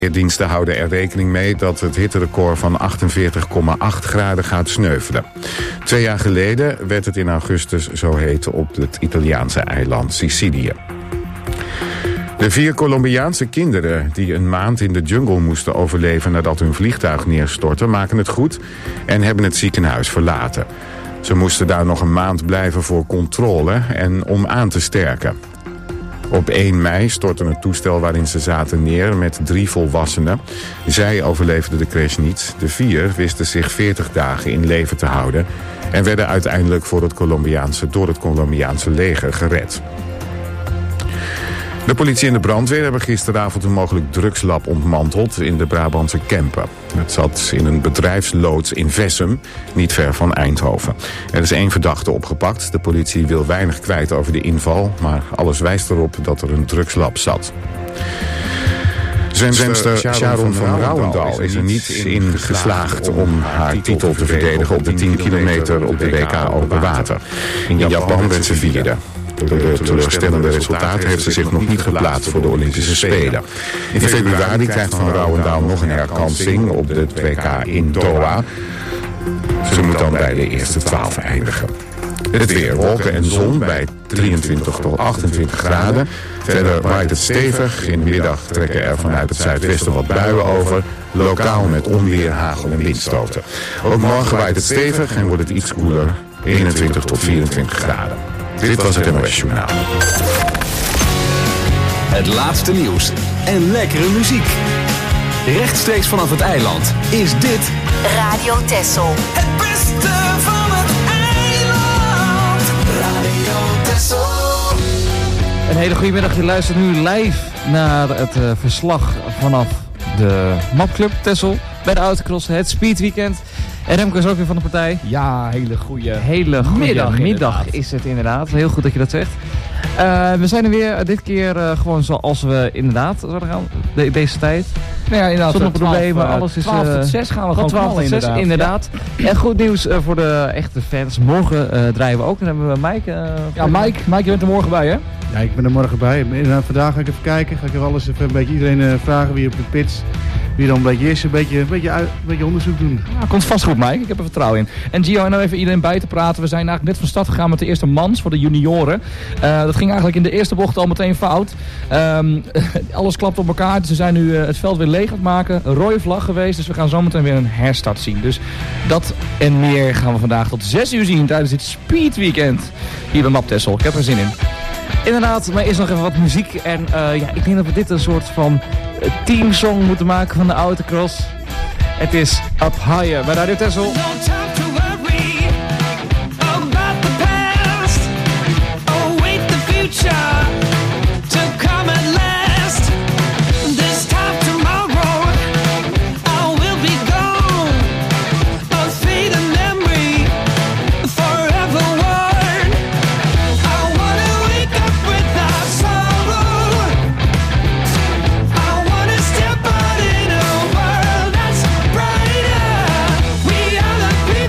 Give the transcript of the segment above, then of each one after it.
Diensten houden er rekening mee dat het hitterecord van 48,8 graden gaat sneuvelen. 2 jaar geleden werd het in augustus zo heet op het Italiaanse eiland Sicilië. De 4 Colombiaanse kinderen die een maand in de jungle moesten overleven nadat hun vliegtuig neerstortte, maken het goed en hebben het ziekenhuis verlaten. Ze moesten daar nog een maand blijven voor controle en om aan te sterken. Op 1 mei stortte het toestel waarin ze zaten neer met 3 volwassenen. Zij overleefden de crash niet. De 4 wisten zich 40 dagen in leven te houden en werden uiteindelijk door het Colombiaanse leger gered. De politie en de brandweer hebben gisteravond een mogelijk drugslab ontmanteld in de Brabantse Kempen. Het zat in een bedrijfsloods in Vessum, niet ver van Eindhoven. Er is 1 verdachte opgepakt. De politie wil weinig kwijt over de inval, maar alles wijst erop dat er een drugslab zat. Zwemster Sharon van Rouwendaal is er niet in geslaagd om haar titel te verdedigen op de 10 kilometer op de WK Open Water. In Japan werd ze 4e. Door de teleurstellende resultaten heeft ze zich nog niet geplaatst voor de Olympische Spelen. In februari krijgt Van Rouwendaal nog een herkansing op de WK in Doha. Ze moet dan bij de eerste 12 eindigen. Het weer, wolken en zon bij 23 tot 28 graden. Verder waait het stevig. In de middag trekken er vanuit het zuidwesten wat buien over. Lokaal met onweer, hagel en windstoten. Ook morgen waait het stevig en wordt het iets koeler. 21 tot 24 graden. Dit was het NOS Journaal. Het laatste nieuws en lekkere muziek. Rechtstreeks vanaf het eiland is dit Radio Texel. Het beste van het eiland. Radio Texel. Een hele goede middag. Je luistert nu live naar het verslag vanaf de Mapclub Texel bij de Autocross, het Speedweekend. En Remco is ook weer van de partij. Ja, hele goede middag is het inderdaad. Heel goed dat je dat zegt. We zijn er weer dit keer gewoon zoals we inderdaad zouden gaan, deze tijd. Nou ja, inderdaad. Zonder problemen, alles is 12 tot 6 gaan we gewoon 12 tot 6, inderdaad. Ja. En goed nieuws voor de echte fans. Morgen draaien we ook. Dan hebben we Mike. Mike, je bent er morgen bij, hè? Ja, ik ben er morgen bij. Inderdaad, vandaag ga ik even kijken. Ga ik even alles even een beetje iedereen vragen wie op de pits. Wie dan een beetje is, een beetje onderzoek doen. Ja, komt vast goed, Mike. Ik heb er vertrouwen in. En Gio, en nou even iedereen bij te praten. We zijn eigenlijk net van start gegaan met de eerste mans voor de junioren. Dat ging eigenlijk in de eerste bocht al meteen fout. Alles klapt op elkaar. Dus ze zijn nu het veld weer leeg aan het maken. Een rode vlag geweest. Dus we gaan zometeen weer een herstart zien. Dus dat en meer gaan we vandaag tot 6 uur zien tijdens dit Speedweekend hier bij Map Texel. Ik heb er zin in. Inderdaad, maar eerst nog even wat muziek. En ik denk dat we dit een soort van teamsong moeten maken van de Autocross. Het is Up Higher bij Radio Texel. We are the people.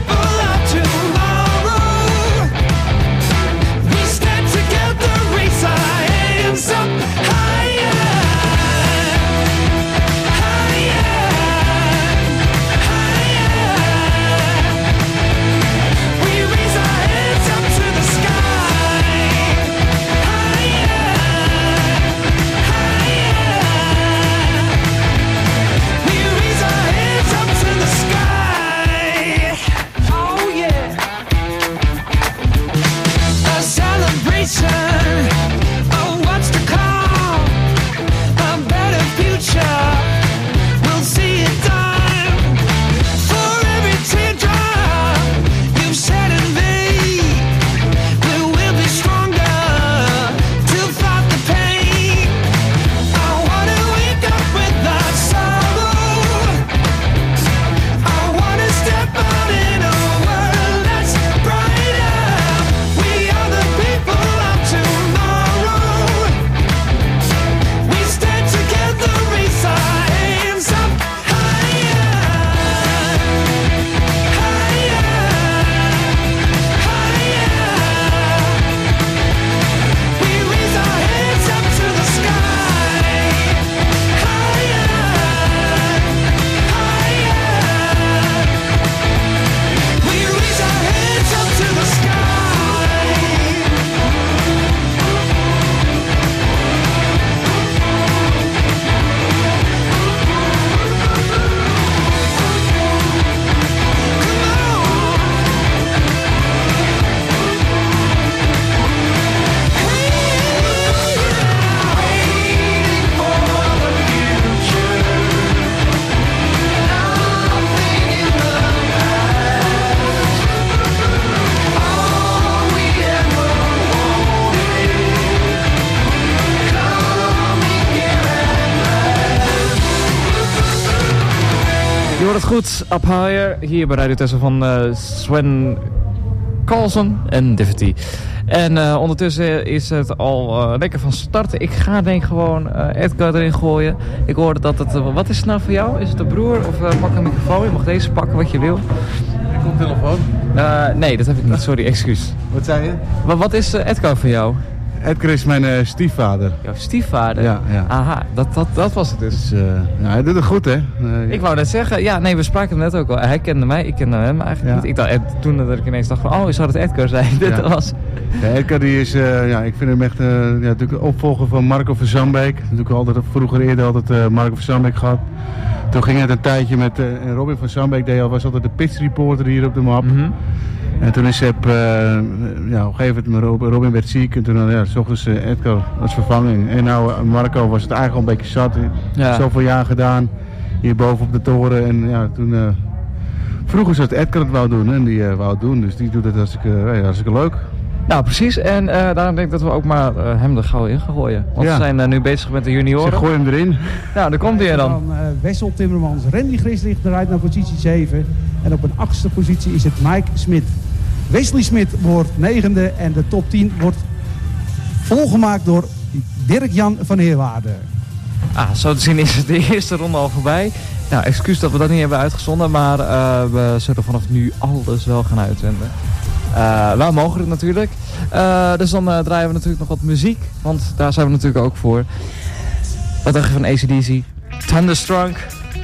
Je hoort het goed, Up Higher, hier bij Radio Tessel van Sven Carlson en Diffity. En ondertussen is het al lekker van start. Ik ga denk gewoon Edgar erin gooien. Ik hoorde dat het... wat is het nou voor jou? Is het een broer of pak een microfoon? Je mag deze pakken wat je wil. Ik kom telefoon. Nee, dat heb ik niet. Sorry, excuus. Wat zei je? Wat is Edgar voor jou? Edgar is mijn stiefvader. Jouw stiefvader? Ja. Aha, dat was het dus. Dus hij doet het goed, hè? Ik wou net zeggen, ja, nee, we spraken hem net ook al. Hij kende mij, ik kende hem eigenlijk niet. Ik dacht, toen dat ik ineens dacht van, oh, zou het Edgar zijn? Dit was... Ja, Edgar die is, ik vind hem echt natuurlijk een opvolger van Marco van Zandbeek. Natuurlijk altijd vroeger eerder altijd Marco van Zandbeek gehad. Toen ging het een tijdje met Robin van Zandbeek, was altijd de pitch reporter hier op de map. Mm-hmm. En toen is op een gegeven moment Robin werd ziek en toen zochten ze Edgar als vervanging. En nou Marco was het eigenlijk al een beetje zat. Zoveel jaar gedaan, hier boven op de toren. En toen vroegen ze dat Edgar het wou doen en die wou het doen. Dus die doet het hartstikke leuk. Nou, precies. En daarom denk ik dat we ook maar hem er gauw in gaan gooien. Want we zijn nu bezig met de junioren. Zeg, gooi hem erin. Nou, daar komt hij dan. Van Wessel Timmermans. Randy Grislicht rijdt naar positie 7. En op een 8e positie is het Mike Smit. Wesley Smit wordt 9e. En de top 10 wordt volgemaakt door Dirk-Jan van Heerwaarden. Zo te zien is de eerste ronde al voorbij. Nou, excuus dat we dat niet hebben uitgezonden. Maar we zullen vanaf nu alles wel gaan uitzenden. Wel mogelijk natuurlijk. Dus dan draaien we natuurlijk nog wat muziek. Want daar zijn we natuurlijk ook voor. Wat dacht je van AC/DC? Thunderstruck.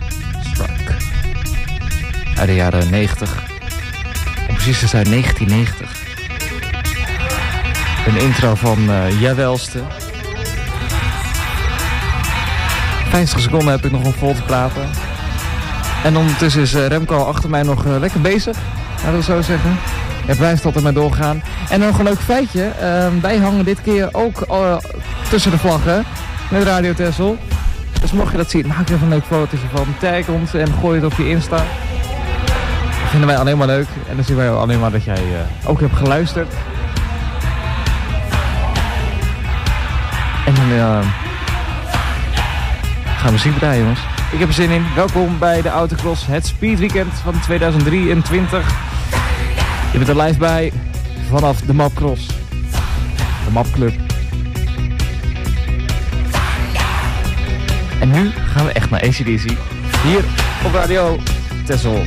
Uit de jaren 90. Om precies te zijn 1990. Een intro van Jawelste. 50 seconden heb ik nog om vol te praten. En ondertussen is Remco achter mij nog lekker bezig. Laten we zo zeggen. Het blijft altijd maar doorgaan. En nog een leuk feitje. Wij hangen dit keer ook tussen de vlaggen. Met Radio Tessel. Dus mocht je dat zien, maak er even een leuk fotootje van. Tag ons en gooi het op je Insta. Dat vinden wij alleen maar leuk. En dan zien wij alleen maar dat jij ook hebt geluisterd. En dan gaan we muziek draaien, jongens. Ik heb er zin in. Welkom bij de Autocross, het speedweekend van 2023. Je bent er live bij vanaf de Mapcross. De Mapclub. En nu gaan we echt naar AC/DC. Hier op Radio Tessel.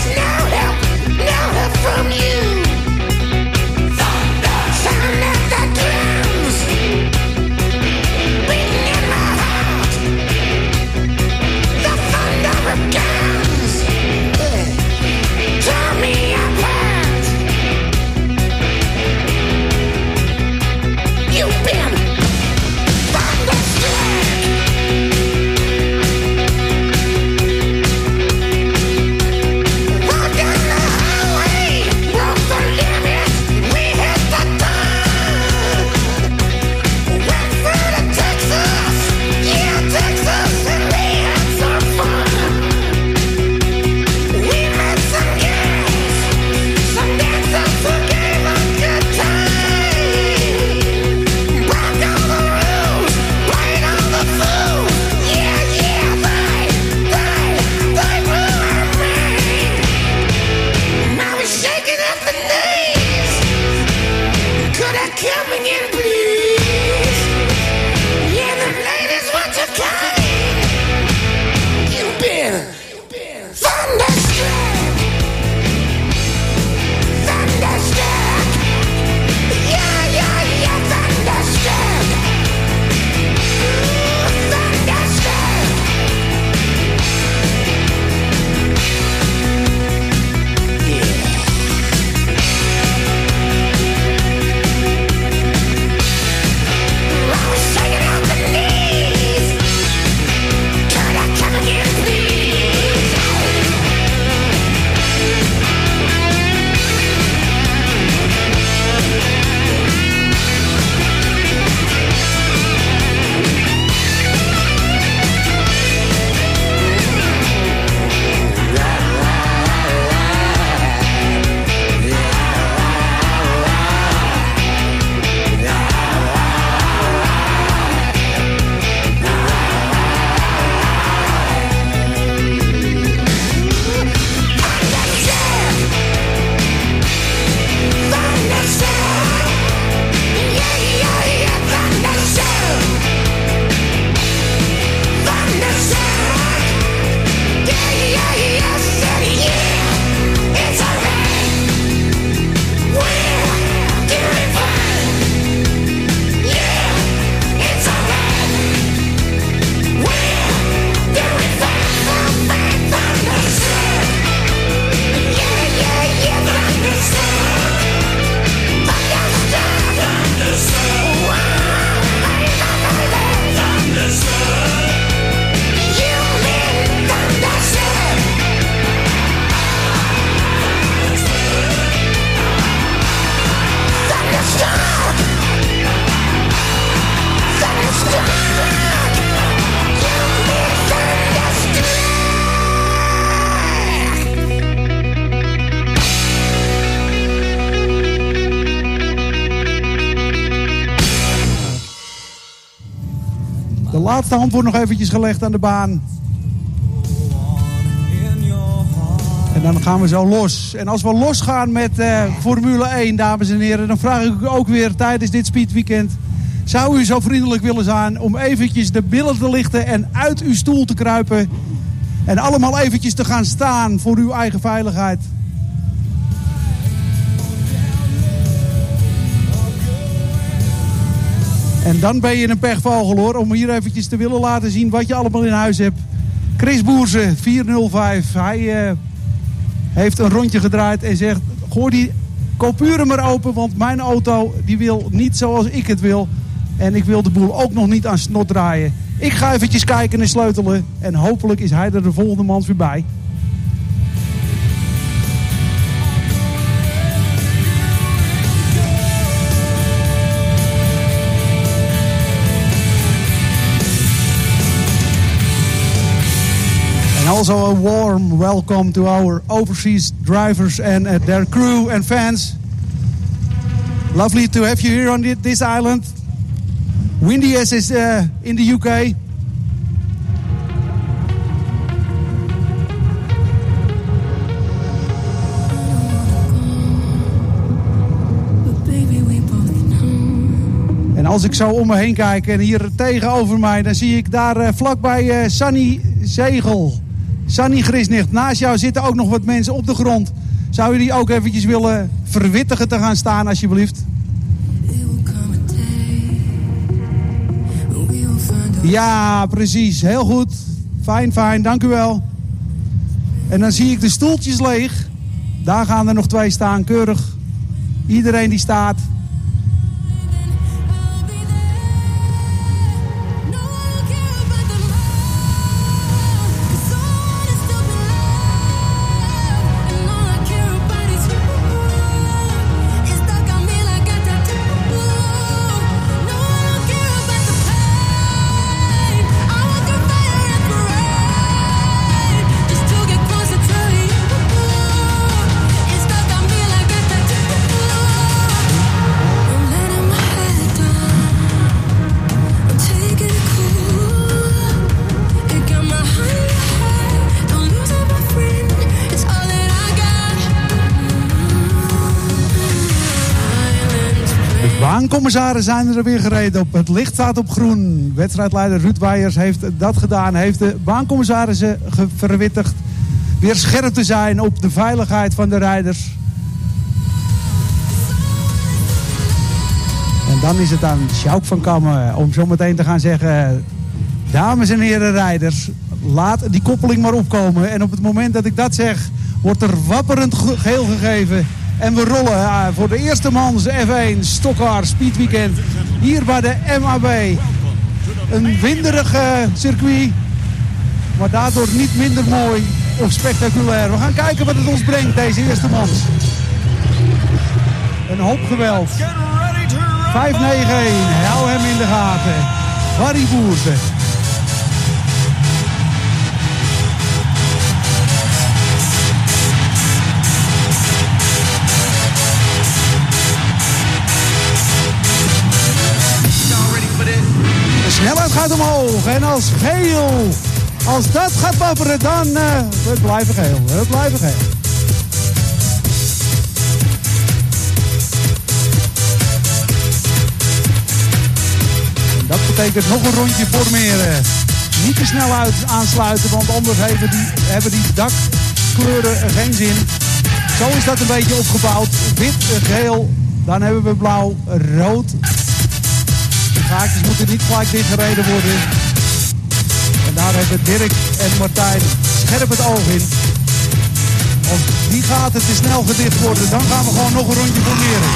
From you, sound of that laatste hand wordt nog eventjes gelegd aan de baan. En dan gaan we zo los. En als we losgaan met Formule 1, dames en heren, dan vraag ik u ook weer tijdens dit speedweekend. Zou u zo vriendelijk willen zijn om eventjes de billen te lichten en uit uw stoel te kruipen. En allemaal eventjes te gaan staan voor uw eigen veiligheid. En dan ben je een pechvogel hoor, om hier eventjes te willen laten zien wat je allemaal in huis hebt. Chris Boerse, 405. Hij heeft een rondje gedraaid en zegt, gooi die coupure maar open, want mijn auto die wil niet zoals ik het wil. En ik wil de boel ook nog niet aan snot draaien. Ik ga eventjes kijken en sleutelen. En hopelijk is hij er de volgende maand weer bij. And also a warm welcome to our overseas drivers and their crew and fans. Lovely to have you here on this island. Windy as is in the UK. En als ik zo om me heen kijk en hier tegenover mij, dan zie ik daar vlakbij Sunny Zegel. Sunny Grisnicht. Naast jou zitten ook nog wat mensen op de grond. Zou je die ook eventjes willen verwittigen te gaan staan alsjeblieft? Ja, precies. Heel goed. Fijn. Dank u wel. En dan zie ik de stoeltjes leeg. Daar gaan er nog 2 staan, keurig. Iedereen die staat. Baancommissaren zijn er weer gereden op. Het licht staat op groen. Wedstrijdleider Ruud Weijers heeft dat gedaan. Heeft de baancommissarissen verwittigd weer scherp te zijn op de veiligheid van de rijders. En dan is het aan Sjouk van Kammen om zo meteen te gaan zeggen: dames en heren rijders, laat die koppeling maar opkomen. En op het moment dat ik dat zeg, wordt er wapperend geel gegeven. En we rollen voor de eerste mans F1 Stockcar Speed Weekend hier bij de MAB. Een winderig circuit, maar daardoor niet minder mooi of spectaculair. We gaan kijken wat het ons brengt, deze eerste mans. Een hoop geweld. 5-9-1, hou hem in de gaten. Barry Boerse. De snelheid gaat omhoog en als geel, als dat gaat wapperen, dan we blijven geel. We blijven geel. En dat betekent nog een rondje formeren. Niet te snel aansluiten, want anders hebben die dakkleuren geen zin. Zo is dat een beetje opgebouwd. Wit, geel, dan hebben we blauw, rood. De gaatjes moeten niet gelijk dichtgereden worden. En daar hebben Dirk en Martijn scherp het oog in. Als die gaten te snel gedicht worden, dan gaan we gewoon nog een rondje formeren.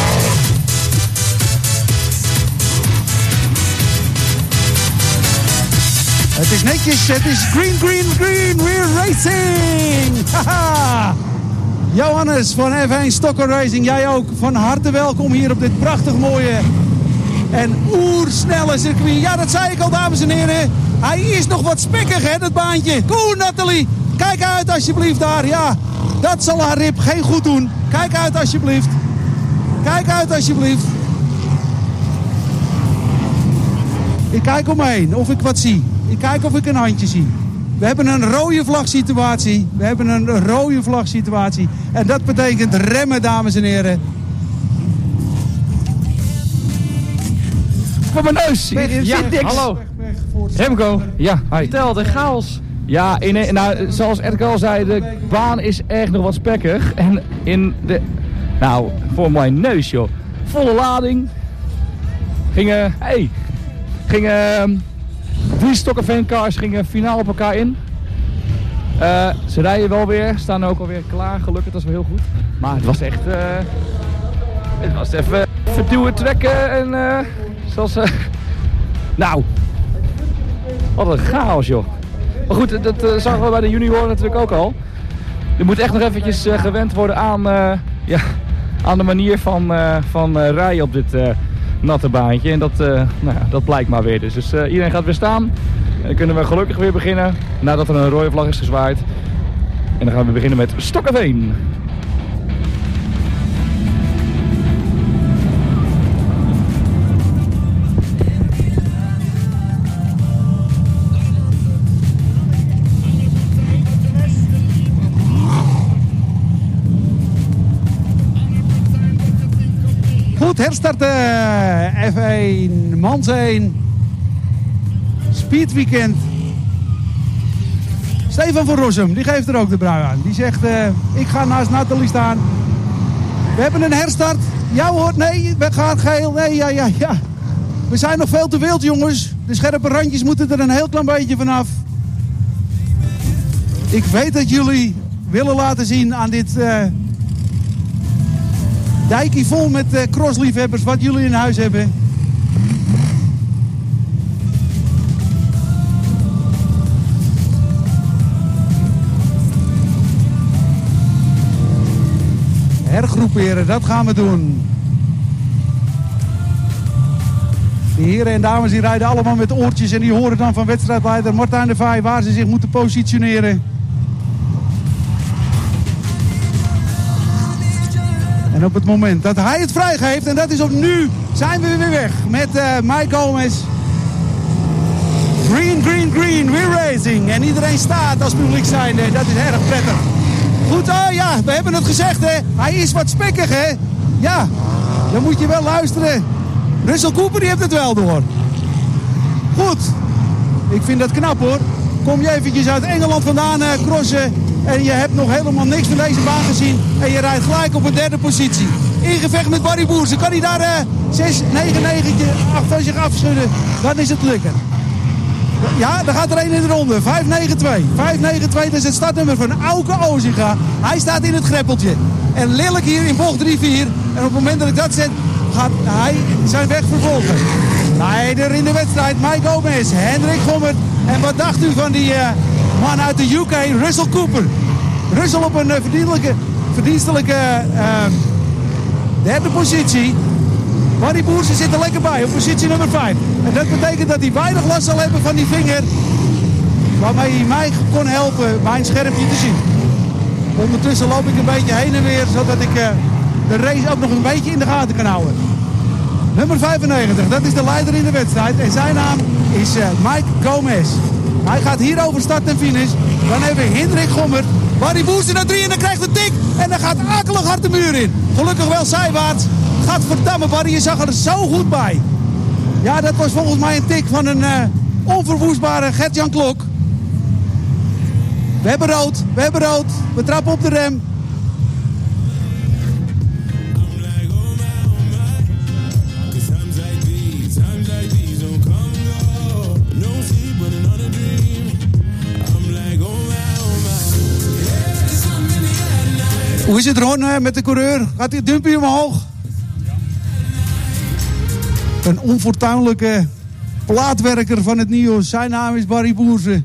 Het is netjes, het is green, we're racing! Haha! Johannes van F1 Stockcar Racing, jij ook van harte welkom hier op dit prachtig mooie en oersnelle circuit. Ja, dat zei ik al, dames en heren. Hij is nog wat spekkig, hè, dat baantje. Koen, Nathalie, kijk uit alsjeblieft daar. Ja, dat zal haar rib geen goed doen. Kijk uit alsjeblieft. Kijk uit alsjeblieft. Ik kijk om me heen of ik wat zie. Ik kijk of ik een handje zie. We hebben een rode vlagsituatie. En dat betekent remmen, dames en heren. Voor mijn neus. Ja, hallo. Remco. Ja, hi. Vertel, de chaos. Ja, zoals Edgar al zei, de baan is echt nog wat spekkig. En voor mijn neus joh. Volle lading. Gingen 3 Stokkeveen-cars gingen finaal op elkaar in. Ze rijden wel weer, staan ook alweer klaar, gelukkig, dat is wel heel goed. Maar het was echt, het was even verduwen, trekken en zoals, wat een chaos joh. Maar goed, dat zagen we bij de junioren natuurlijk ook al. Er moet echt nog eventjes gewend worden aan de manier van rijden op dit natte baantje. En dat blijkt maar weer. Dus iedereen gaat weer staan. En dan kunnen we gelukkig weer beginnen nadat er een rode vlag is gezwaaid. En dan gaan we beginnen met Stokkeveen. Goed, herstarten. F1, Mans 1. Speed Weekend. Stefan van Rossum, die geeft er ook de brui aan. Die zegt, ik ga naast Nathalie staan. We hebben een herstart. Ja hoor, nee, we gaan geel. Nee, ja. We zijn nog veel te wild, jongens. De scherpe randjes moeten er een heel klein beetje vanaf. Ik weet dat jullie willen laten zien aan dit dijkie vol met crossliefhebbers wat jullie in huis hebben. Hergroeperen, dat gaan we doen. De heren en dames die rijden allemaal met oortjes en die horen dan van wedstrijdleider Martijn de Vaay waar ze zich moeten positioneren. En op het moment dat hij het vrijgeeft, en dat is op nu, zijn we weer weg met Mike Gomez. Green, we're racing. En iedereen staat als publiek zijnde, dat is erg prettig. Goed, we hebben het gezegd, hè. Hij is wat spekkig, hè. Ja, dan moet je wel luisteren. Russell Cooper, die heeft het wel door. Goed, ik vind dat knap, hoor. Kom je eventjes uit Engeland vandaan crossen en je hebt nog helemaal niks van deze baan gezien en je rijdt gelijk op een derde positie. In gevecht met Barry Boersen. Kan hij daar 6, 9, 9 van zich afschudden, dan is het lukken. Ja, daar gaat er één in de ronde. 592. 592, dat is het startnummer van Auke Ozinga. Hij staat in het greppeltje. En Lillik hier in bocht 3-4. En op het moment dat ik dat zet, gaat hij zijn weg vervolgen. Leider in de wedstrijd, Mike Gomez, Hendrik Gommert. En wat dacht u van die man uit de UK, Russell Cooper? Russell op een verdienstelijke derde positie. Barry Boersen zit er lekker bij op positie nummer 5. En dat betekent dat hij weinig last zal hebben van die vinger. Waarmee hij mij kon helpen mijn schermpje te zien. Ondertussen loop ik een beetje heen en weer. Zodat ik de race ook nog een beetje in de gaten kan houden. Nummer 95, dat is de leider in de wedstrijd. En zijn naam is Mike Gomez. Hij gaat hier over start en finish. Dan hebben we Hendrik Gommert. Barry Boersen naar 3 en dan krijgt een tik. En dan gaat akelig hard de muur in. Gelukkig wel zijwaarts. Gadverdamme Barry, je zag er zo goed bij. Ja, dat was volgens mij een tik van een onverwoestbare Gert-Jan Klok. We hebben rood. We trappen op de rem. Hoe is het Ron met de coureur? Gaat die dumpje omhoog? Een onfortuinlijke plaatwerker van het NIOS. Zijn naam is Barry Boersen.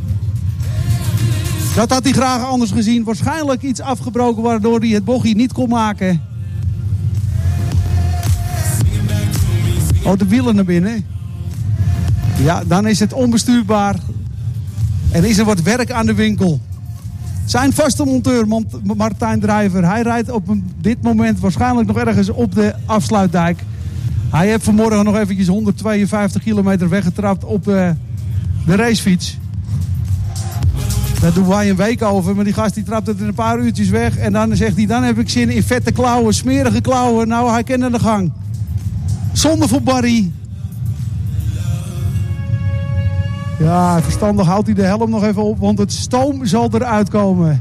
Dat had hij graag anders gezien. Waarschijnlijk iets afgebroken waardoor hij het bochtje niet kon maken. Oh, de wielen naar binnen. Ja, dan is het onbestuurbaar. En is er wat werk aan de winkel. Zijn vaste monteur, Martijn Drijver. Hij rijdt op dit moment waarschijnlijk nog ergens op de afsluitdijk. Hij heeft vanmorgen nog eventjes 152 kilometer weggetrapt op de racefiets. Daar doen wij een week over, maar die gast die trapt het in een paar uurtjes weg. En dan zegt hij, dan heb ik zin in vette klauwen, smerige klauwen. Nou, hij kent de gang. Zonde voor Barry. Ja, verstandig houdt hij de helm nog even op, want het stoom zal eruit komen.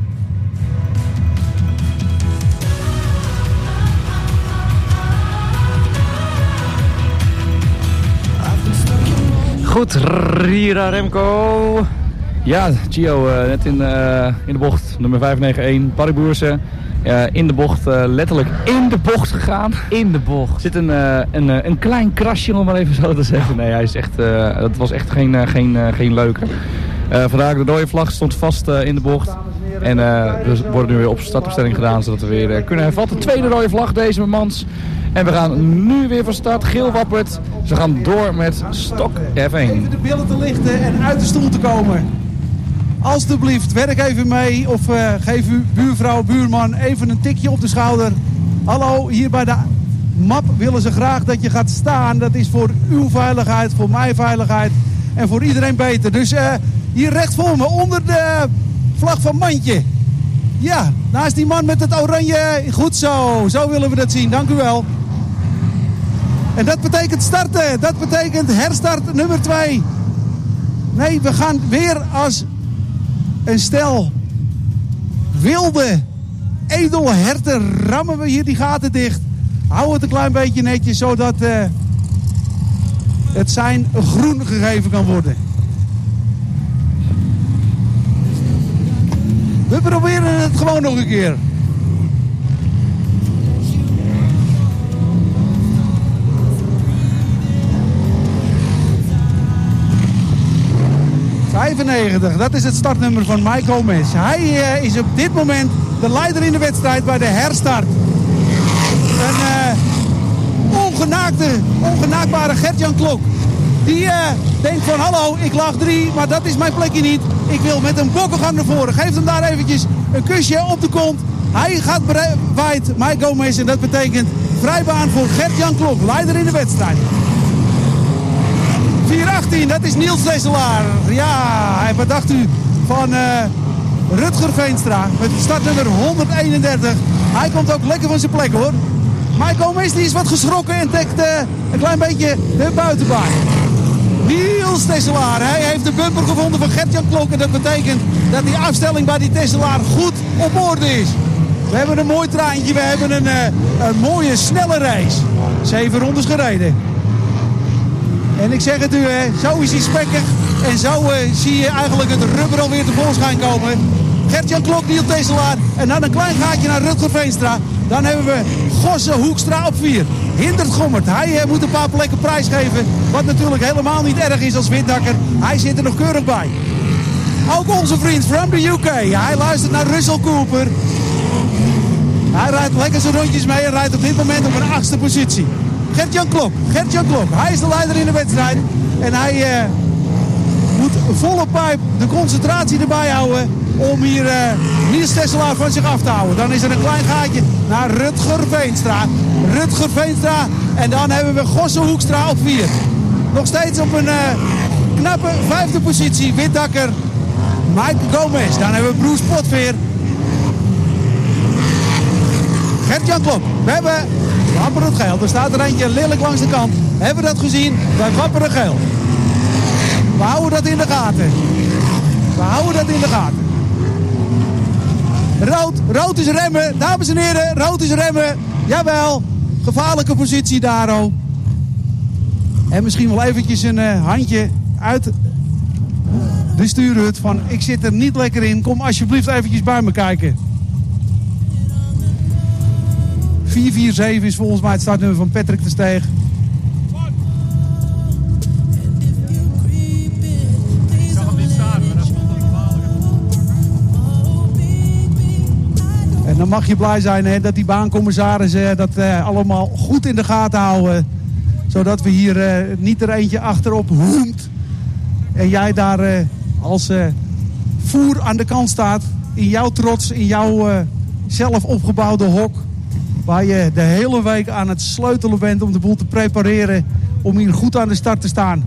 Goed, Rira Remco. Ja, Gio, net in de bocht, nummer 591, Barry Boerse. In de bocht, letterlijk in de bocht gegaan. In de bocht. Zit een klein krasje, om maar even zo te zeggen. Nee, hij is echt, dat was echt geen leuke. Vandaag de rode vlag stond vast in de bocht. En we worden nu weer op startopstelling gedaan, zodat we weer kunnen hervatten. Tweede rode vlag, deze mans. En we gaan nu weer van start. Geel wappert. Ze gaan door met stok F1. Even de billen te lichten en uit de stoel te komen. Alsjeblieft, werk even mee. Of geef uw buurvrouw, buurman even een tikje op de schouder. Hallo, hier bij de map willen ze graag dat je gaat staan. Dat is voor uw veiligheid, voor mijn veiligheid en voor iedereen beter. Dus hier recht voor me, onder de vlag van Mandje. Ja, naast die man met het oranje. Goed zo, zo willen we dat zien. Dank u wel. En dat betekent starten. Dat betekent herstart nummer 2. Nee, we gaan weer als een stel wilde edelherten rammen we hier die gaten dicht. Hou het een klein beetje netjes, zodat het zijn groen gegeven kan worden. We proberen het gewoon nog een keer. Dat is het startnummer van Mike Gomez. Hij is op dit moment de leider in de wedstrijd bij de herstart. Een ongenaakbare Gert-Jan Klok. Die denkt van hallo, ik lag 3, maar dat is mijn plekje niet. Ik wil met een bokkengang naar voren. Geef hem daar eventjes een kusje op de kont. Hij gaat wijd, Mike Gomez. En dat betekent vrijbaan voor Gert-Jan Klok, leider in de wedstrijd. 418, dat is Niels Desselaar. Ja, wat dacht u van Rutger Veenstra met startnummer 131. Hij komt ook lekker van zijn plek hoor. Mike Gomez die is wat geschrokken en dekt een klein beetje de buitenbaan. Niels Desselaar, hij heeft de bumper gevonden van Gert-Jan Klok. En dat betekent dat die afstelling bij die Desselaar goed op orde is. We hebben een mooi treintje, we hebben een mooie snelle race. 7 rondes gereden. En ik zeg het u, zo is hij spekkig. En zo zie je eigenlijk het rubber alweer tevoorschijn komen. Gert-Jan Klok, Niels Desselaar. En dan een klein gaatje naar Rutger Veenstra. Dan hebben we Gosse Hoekstra op 4. Hindert Gommert. Hij moet een paar plekken prijsgeven. Wat natuurlijk helemaal niet erg is als Windakker. Hij zit er nog keurig bij. Ook onze vriend from the UK. Hij luistert naar Russell Cooper. Hij rijdt lekker zijn rondjes mee en rijdt op dit moment op een 8e positie. Gert-Jan Klok. Gert-Jan Klok. Hij is de leider in de wedstrijd. En hij moet volle pijp de concentratie erbij houden om hier Niels Desselaar van zich af te houden. Dan is er een klein gaatje naar Rutger Veenstra. Rutger Veenstra. En dan hebben we Gosse Hoekstra op 4. Nog steeds op een knappe 5e positie. Windakker. Mike Gomez. Dan hebben we Bruce Potveer. Gert-Jan Klok. We hebben Wapperend Geel. Er staat er eentje lelijk langs de kant. Hebben we dat gezien bij Wapperend Geel. We houden dat in de gaten. We houden dat in de gaten. Rood is remmen. Dames en heren, rood is remmen. Jawel. Gevaarlijke positie daar ook. En misschien wel eventjes een handje uit de stuurhut van ik zit er niet lekker in. Kom alsjeblieft eventjes bij me kijken. 447 is volgens mij het startnummer van Patrick de Steeg. En dan mag je blij zijn hè, dat die baancommissarissen dat allemaal goed in de gaten houden. Zodat we hier niet er eentje achterop hoemt. En jij daar als voer aan de kant staat. In jouw trots, in jouw zelf opgebouwde hok. waar je de hele week aan het sleutelen bent om de boel te prepareren om hier goed aan de start te staan.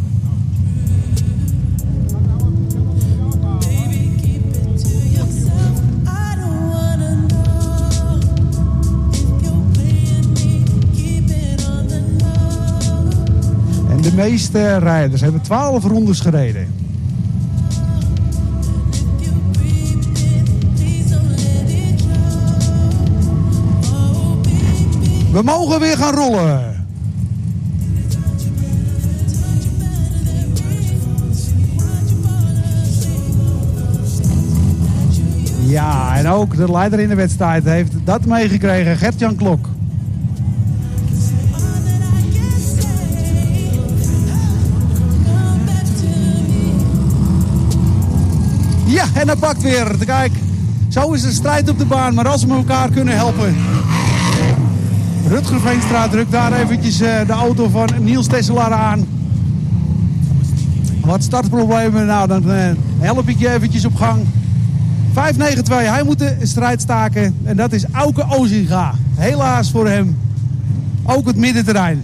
En de meeste rijders hebben 12 rondes gereden. We mogen weer gaan rollen. Ja, en ook de leider in de wedstrijd heeft dat meegekregen, Gert-Jan Klok. Ja, en hij pakt weer. Kijk, zo is de strijd op de baan, maar als we elkaar kunnen helpen. Rutger Veenstra drukt daar eventjes de auto van Niels Tesselaar aan. Wat startproblemen, nou dan help ik je eventjes op gang. 5-9-2, hij moet de strijd staken en dat is Auke Ozinga. Helaas voor hem. Ook het middenterrein.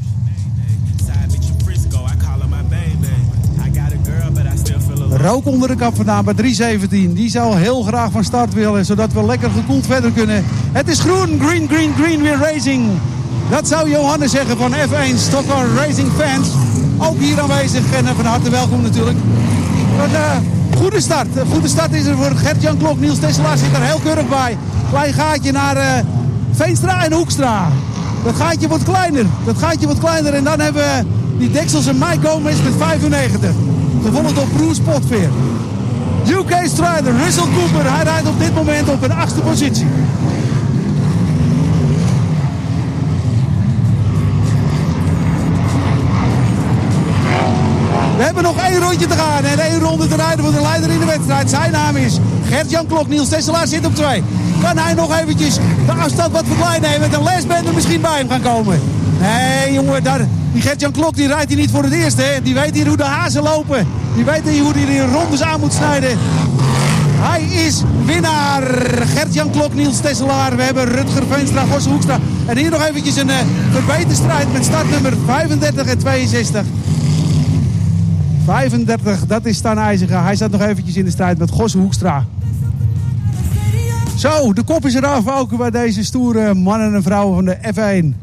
Rook onder de kap vandaan bij 3:17. Die zou heel graag van start willen, zodat we lekker gekoeld verder kunnen. Het is groen, green weer racing. Dat zou Johannes zeggen van F1 Stockcar Racing Fans. Ook hier aanwezig en van harte welkom natuurlijk. Een goede start. Een goede start is er voor Gert-Jan Klok. Niels Tesselaar zit er heel keurig bij. Klein gaatje naar Veenstra en Hoekstra. Dat gaatje wordt kleiner. En dan hebben we die deksels en Mike Gomez met 95. Gevolgd door Bruce Potveer. UK Strider, Russell Cooper. Hij rijdt op dit moment op een 8e positie. We hebben nog 1 rondje te gaan en 1 ronde te rijden voor de leider in de wedstrijd. Zijn naam is Gert-Jan Klok. Niels Tesselaar zit op 2. Kan hij nog eventjes de afstand wat verkleinen en met een lesbende misschien bij hem gaan komen? Nee jongen, die Gert-Jan Klok die rijdt hier niet voor het eerst. Hè. Die weet hier hoe de hazen lopen. Die weet hier hoe hij de rondes aan moet snijden. Hij is winnaar. Gert-Jan Klok, Niels Tesselaar. We hebben Rutger Veenstra, Gosse Hoekstra. En hier nog eventjes een verbeterde strijd met startnummer 35 en 62. 35, dat is Stan IJzega. Hij staat nog eventjes in de strijd met Gosse Hoekstra. Zo, de kop is eraf ook bij deze stoere mannen en vrouwen van de F1.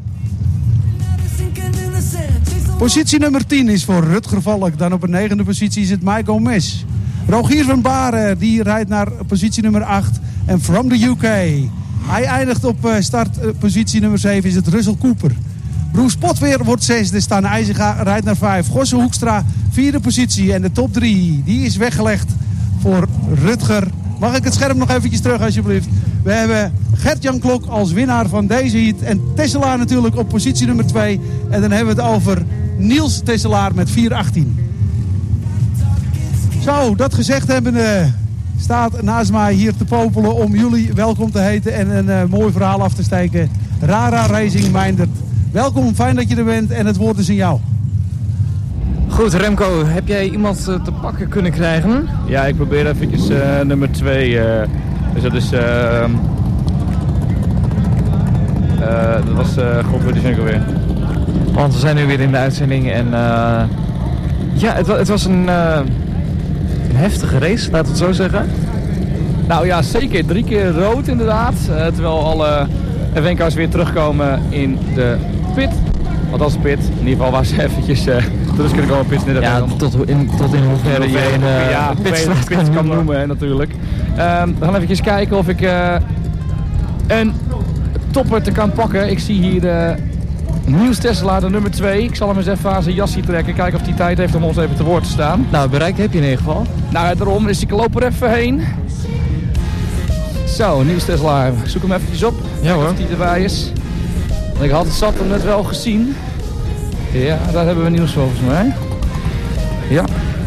Positie nummer 10 is voor Rutger Valk. Dan op een 9e positie is het Mike Gomez. Rogier van Baren, die rijdt naar positie nummer 8. En from the UK. Hij eindigt op startpositie nummer 7 is het Russell Cooper. Bruce Potveer wordt 6e. Stan IJzega rijdt naar 5. Gosse Hoekstra 4e positie. En de top 3 die is weggelegd voor Rutger. Mag ik het scherm nog eventjes terug alsjeblieft? We hebben Gert-Jan Klok als winnaar van deze heat. En Tesselaar natuurlijk op positie nummer 2. En dan hebben we het over Niels Tesselaar met 4:18. Zo, dat gezegd hebbende staat naast mij hier te popelen om jullie welkom te heten en een mooi verhaal af te steken. Rara Racing Meindert. Welkom, fijn dat je er bent en het woord is aan jou. Goed, Remco, heb jij iemand te pakken kunnen krijgen? Ja, ik probeer eventjes nummer 2. Dus dat is... dat was... God, weet ik alweer. Want we zijn nu weer in de uitzending en... ja, het was een heftige race, laten we het zo zeggen. Nou ja, zeker. 3 keer rood inderdaad. Terwijl alle F1-cars weer terugkomen in de pit. Wat als pit. In ieder geval waar ze eventjes terug kunnen komen pits. Ja, tot in hoeverre je een pitstraat kan noemen natuurlijk. We gaan eventjes kijken of ik een topper te kan pakken. Ik zie hier Niels Tesselaar, de nummer 2. Ik zal hem eens even aan zijn jasje trekken. Kijken of hij tijd heeft om ons even te woord te staan. Nou, bereik heb je in ieder geval. Nou, daarom. Dus ik loop er even heen. Zo, Niels Tesselaar. Zoek hem eventjes op. Ja hoor. Of hij erbij is. Ik had het zat hem net wel gezien. Ja, daar hebben we Niels volgens mij. Ja.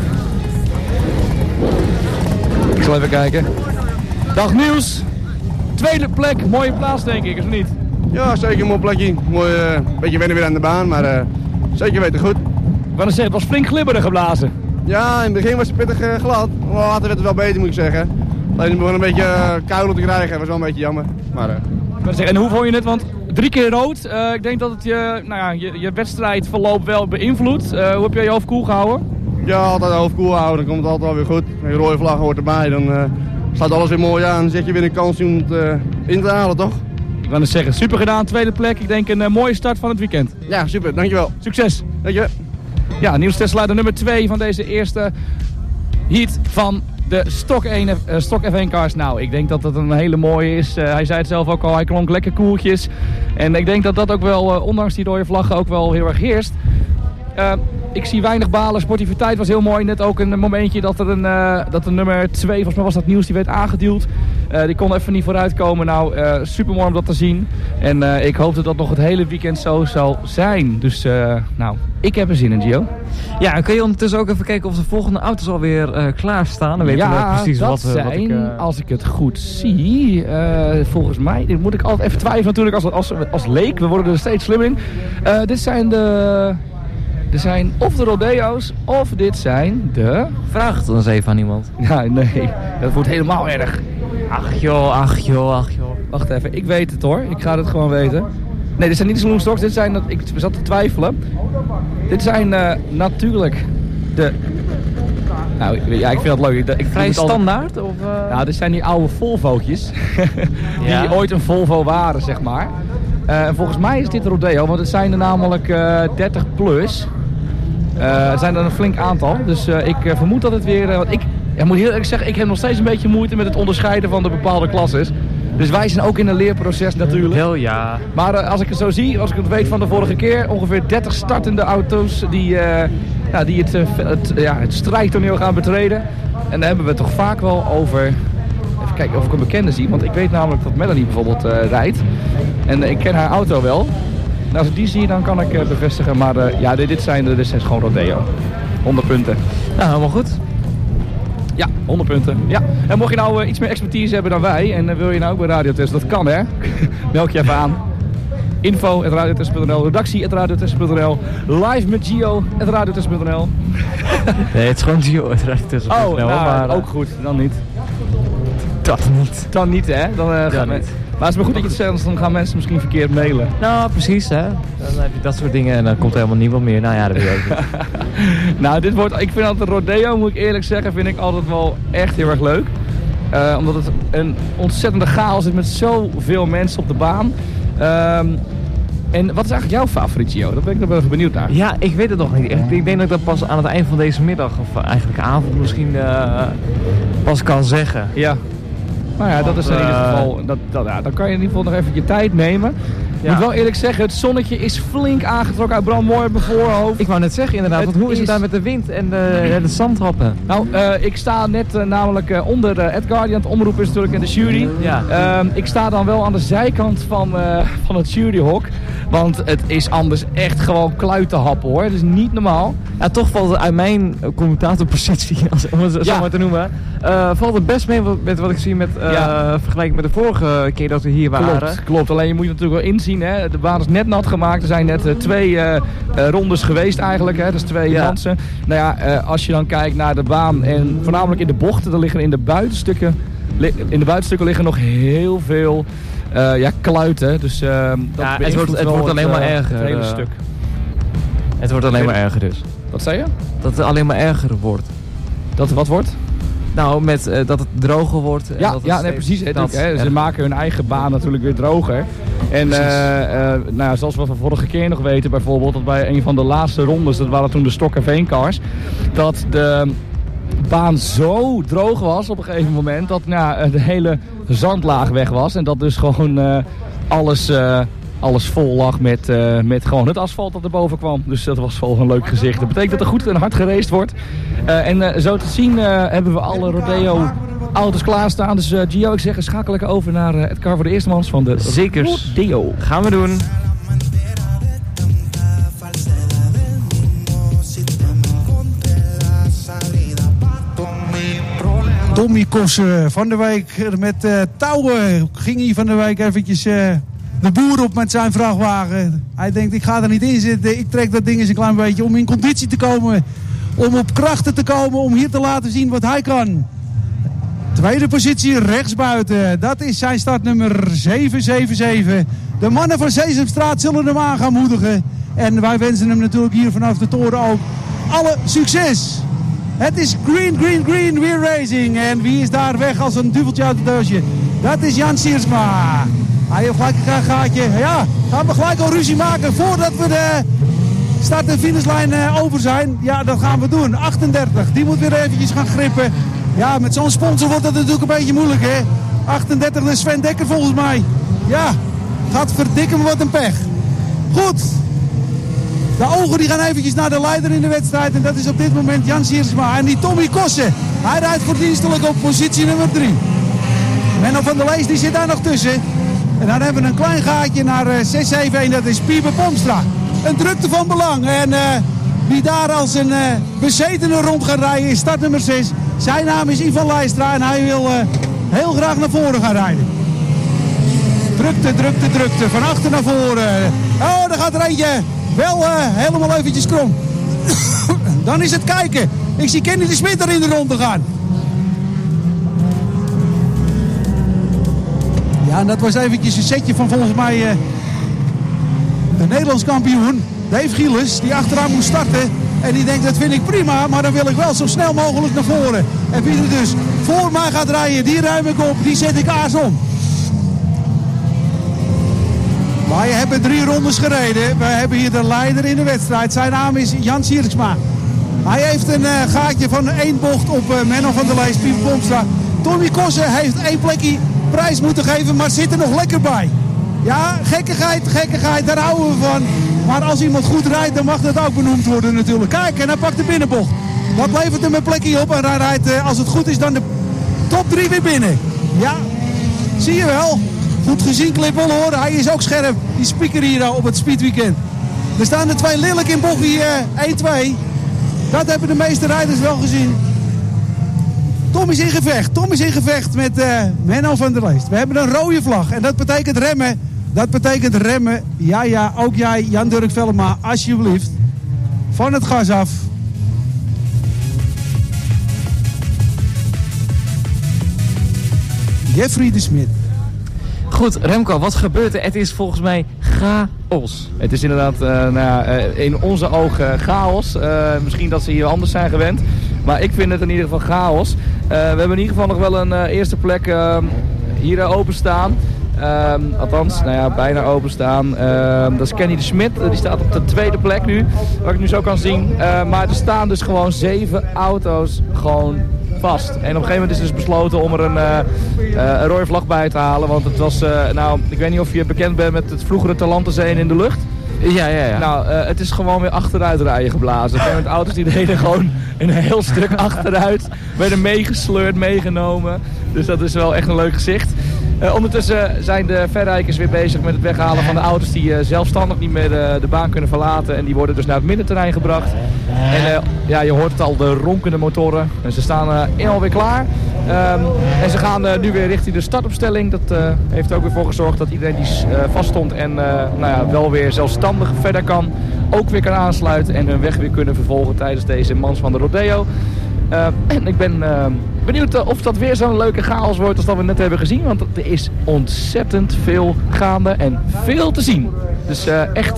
Ik zal even kijken. Dag Niels. 2e plek. Mooie plaats denk ik, of niet? Ja, zeker een mooi plekje. Mooi, beetje wennen weer aan de baan, maar zeker weten goed. Ik wou zeggen, het was flink glibberig geblazen. Ja, in het begin was het pittig glad. Maar later werd het wel beter, moet ik zeggen. Alleen het begon een beetje kuil te krijgen, dat was wel een beetje jammer. Maar En hoe vond je het? Want 3 keer rood. Ik denk dat het je wedstrijdverloop wel beïnvloedt. Hoe heb jij je hoofd koel gehouden? Ja, altijd hoofd koel houden. Dan komt het altijd wel weer goed. Een rode vlag hoort erbij. Dan staat alles weer mooi aan. Dan zet je weer een kans om het in te halen, toch? Ik kan het zeggen. Super gedaan. Tweede plek. Ik denk een mooie start van het weekend. Ja, super. Dankjewel. Succes. Dankjewel. Ja, Niels Tesla, nummer 2 van deze eerste heat van de Stock F1 cars. Nou, ik denk dat dat een hele mooie is. Hij zei het zelf ook al, hij klonk lekker koeltjes. En ik denk dat dat ook wel, ondanks die rode vlaggen, ook wel heel erg heerst. Ik zie weinig balen. Sportiviteit was heel mooi. Net ook een momentje dat er dat de nummer 2, volgens mij was dat Niels, die werd aangeduwd. Die kon even niet vooruitkomen. Nou, super mooi om dat te zien. En ik hoop dat dat nog het hele weekend zo zal zijn. Dus, ik heb er zin in, Gio. Ja, en kun je ondertussen ook even kijken of de volgende auto's alweer klaarstaan? Dan weten we precies wat als ik het goed zie, volgens mij, dit moet ik altijd even twijfelen natuurlijk als leek. We worden er steeds slimmer in. Dit zijn Er zijn of de rodeo's, of dit zijn de... Vraag het dan eens even aan iemand. Ja, nee. Dat wordt helemaal erg. Ach joh. Wacht even, ik weet het hoor. Ik ga het gewoon weten. Nee, dit zijn niet de saloonstocks. Dit zijn, ik zat te twijfelen. Dit zijn natuurlijk de... Nou, ja, ik vind dat leuk. Vrij standaard? Of, Nou, dit zijn die oude Volvo'tjes. Die ooit een Volvo waren, zeg maar. En volgens mij is dit rodeo, want het zijn er namelijk 30 plus. Het zijn er een flink aantal. Dus ik vermoed dat het weer... want ik moet heel eerlijk zeggen, ik heb nog steeds een beetje moeite met het onderscheiden van de bepaalde klasses. Dus wij zijn ook in een leerproces natuurlijk. Wel ja. Maar als ik het zo zie, als ik het weet van de vorige keer, ongeveer 30 startende auto's die het strijdtoneel gaan betreden. En daar hebben we het toch vaak wel over... Even kijken of ik een bekende zie, want ik weet namelijk dat Melanie bijvoorbeeld rijdt. En ik ken haar auto wel. En als ik die zie, dan kan ik bevestigen. Maar dit zijn gewoon rodeo. 100 punten. Nou, helemaal goed. Ja, 100 punten. Ja. En mocht je nou iets meer expertise hebben dan wij en wil je nou ook bij Radiotest, dat kan hè. Meld je even aan. info@radiotest.nl, redactie@radiotest.nl, live met Gio@radiotest.nl. Nee, het is gewoon Gio@radiotest.nl. Oh, maar ook goed. Dan niet. Dat niet. Dan niet hè. Dan gaan we... Maar het is maar goed dat je het zegt, anders dan gaan mensen misschien verkeerd mailen. Nou, precies hè. Dan heb je dat soort dingen en dan komt er helemaal niemand meer. Nou ja, dat weet ik ook niet. Nou, ik vind dat de rodeo, moet ik eerlijk zeggen, vind ik altijd wel echt heel erg leuk. Omdat het een ontzettende chaos is met zoveel mensen op de baan. En wat is eigenlijk jouw favoriet, Gio? Daar ben ik nog wel even benieuwd naar. Ja, ik weet het nog niet. Ik denk dat ik dat pas aan het eind van deze middag, of eigenlijk avond misschien, pas kan zeggen. Ja. Nou ja, dat is in ieder geval, dan kan je in ieder geval nog even je tijd nemen. Ik moet wel eerlijk zeggen, het zonnetje is flink aangetrokken uit brandmooi op mijn voorhoofd. Ik wou net zeggen inderdaad, want hoe is het daar met de wind en de zandhappen? Nou, ik sta net namelijk onder Edgar, die aan het omroepen is natuurlijk in de jury. Ja. Ik sta dan wel aan de zijkant van het juryhok. Want het is anders echt gewoon kluitenhappen hoor. Het is niet normaal. Ja, toch valt het uit mijn commentatorpositie, om het zo maar te noemen, valt het best mee met wat ik zie met vergelijking met de vorige keer dat we hier waren. Klopt. Alleen je moet je natuurlijk wel inzien. Hè. De baan is net nat gemaakt. Er zijn net 2 rondes geweest eigenlijk. Hè. Dus 2 dansen. Nou ja, als je dan kijkt naar de baan en voornamelijk in de bochten, er liggen in de buitenstukken liggen nog heel veel kluiten. Dus het wordt alleen maar erger. Het hele stuk. Het wordt alleen maar erger dus. Wat zei je? Dat het alleen maar erger wordt. Dat het wat wordt? Nou, met dat het droger wordt. En Nee, precies. Ze maken hun eigen baan natuurlijk weer droger. En zoals we van vorige keer nog weten bijvoorbeeld, dat bij een van de laatste rondes, dat waren toen de Stock F1 cars, dat de baan zo droog was op een gegeven moment dat de hele zandlaag weg was. En dat dus gewoon alles vol lag met gewoon het asfalt dat erboven kwam. Dus dat was wel een leuk gezicht. Dat betekent dat er goed en hard geraced wordt. En zo te zien hebben we alle rodeo auto's klaarstaan. Dus Gio, ik zeg, schakel ik over naar Edgar voor de eerste mans van de rodeo. Gaan we doen. Tommy Kossen van der Wijk met touwen ging hij van der Wijk eventjes de boer op met zijn vrachtwagen. Hij denkt, ik ga er niet in zitten. Ik trek dat ding eens een klein beetje om in conditie te komen. Om op krachten te komen. Om hier te laten zien wat hij kan. Tweede positie rechtsbuiten. Dat is zijn startnummer 777. De mannen van Sesamstraat zullen hem aan gaan moedigen. En wij wensen hem natuurlijk hier vanaf de toren ook alle succes. Het is green, green, green, weer racing. En wie is daar weg als een duveltje uit het doosje? Dat is Jan Siersma. Hij heeft gelijk een gaatje. Ja, gaan we gelijk al ruzie maken voordat we de start- en finishlijn over zijn. Ja, dat gaan we doen. 38, die moet weer eventjes gaan grippen. Ja, met zo'n sponsor wordt dat natuurlijk een beetje moeilijk, hè. 38 is Sven Dekker volgens mij. Ja, gaat verdikken wat een pech. Goed. De ogen die gaan eventjes naar de leider in de wedstrijd. En dat is op dit moment Jan Siersma. En die Tommy Kossen. Hij rijdt verdienstelijk op positie nummer 3. Menno van der Lees die zit daar nog tussen. En dan hebben we een klein gaatje naar 6-7-1. Dat is Pieper Pomstra. Een drukte van belang. En wie daar als een bezetene rond gaat rijden is start nummer 6. Zijn naam is Ivan Leistra. En hij wil heel graag naar voren gaan rijden. Drukte, drukte, drukte. Van achter naar voren. Oh, daar gaat er eentje. Wel helemaal eventjes krom. Dan is het kijken. Ik zie Kenny de Smit er in de ronde gaan. Ja, en dat was eventjes een setje van volgens mij de Nederlands kampioen. Dave Gielis, die achteraan moest starten. En die denkt, dat vind ik prima, maar dan wil ik wel zo snel mogelijk naar voren. En wie er dus voor mij gaat rijden, die ruim ik op, die zet ik aars om. Wij hebben 3 rondes gereden. We hebben hier de leider in de wedstrijd. Zijn naam is Jan Siersma. Hij heeft een gaatje van 1 bocht op Menno van der Lees, Pieper Pomstra. Tommy Kossen heeft 1 plekje prijs moeten geven, maar zit er nog lekker bij. Ja, gekkigheid, daar houden we van. Maar als iemand goed rijdt, dan mag dat ook benoemd worden natuurlijk. Kijk, en hij pakt de binnenbocht. Dat levert hem een plekje op en hij rijdt, als het goed is, dan de top 3 weer binnen. Ja, zie je wel. Goed gezien, Klippel hoor. Hij is ook scherp, die speaker hier op het speedweekend. Er staan de 2 Lillik in bochtie 1-2. Dat hebben de meeste rijders wel gezien. Tom is in gevecht met Menno van der Leest. We hebben een rode vlag en dat betekent remmen. Ja, ook jij, Jan Dirk Velma, alsjeblieft. Van het gas af. Jeffrey de Smit. Goed, Remco, wat gebeurt er? Het is volgens mij chaos. Het is inderdaad in onze ogen chaos. Misschien dat ze hier anders zijn gewend. Maar ik vind het in ieder geval chaos. We hebben in ieder geval nog wel een eerste plek hier openstaan. Althans, bijna openstaan. Dat is Kenny de Smit. Die staat op de tweede plek nu. Wat ik nu zo kan zien. Maar er staan dus gewoon 7 auto's gewoon vast. En op een gegeven moment is dus besloten om er een rode vlag bij te halen. Want het was, ik weet niet of je bekend bent met het vroegere Talentenzeen in de lucht. Ja. Nou, het is gewoon weer achteruit rijden geblazen. Op een gegeven moment auto's die deden gewoon een heel stuk achteruit. Werden meegesleurd, meegenomen. Dus dat is wel echt een leuk gezicht. Ondertussen zijn de verrijkers weer bezig met het weghalen van de auto's die zelfstandig niet meer de baan kunnen verlaten. En die worden dus naar het middenterrein gebracht. En je hoort het al, de ronkende motoren. En ze staan alweer klaar. En ze gaan nu weer richting de startopstelling. Dat heeft er ook weer voor gezorgd dat iedereen die vaststond en wel weer zelfstandig verder kan, ook weer kan aansluiten en hun weg weer kunnen vervolgen tijdens deze Mans van de Rodeo. En ik ben benieuwd of dat weer zo'n leuke chaos wordt als dat we net hebben gezien. Want er is ontzettend veel gaande en veel te zien. Dus echt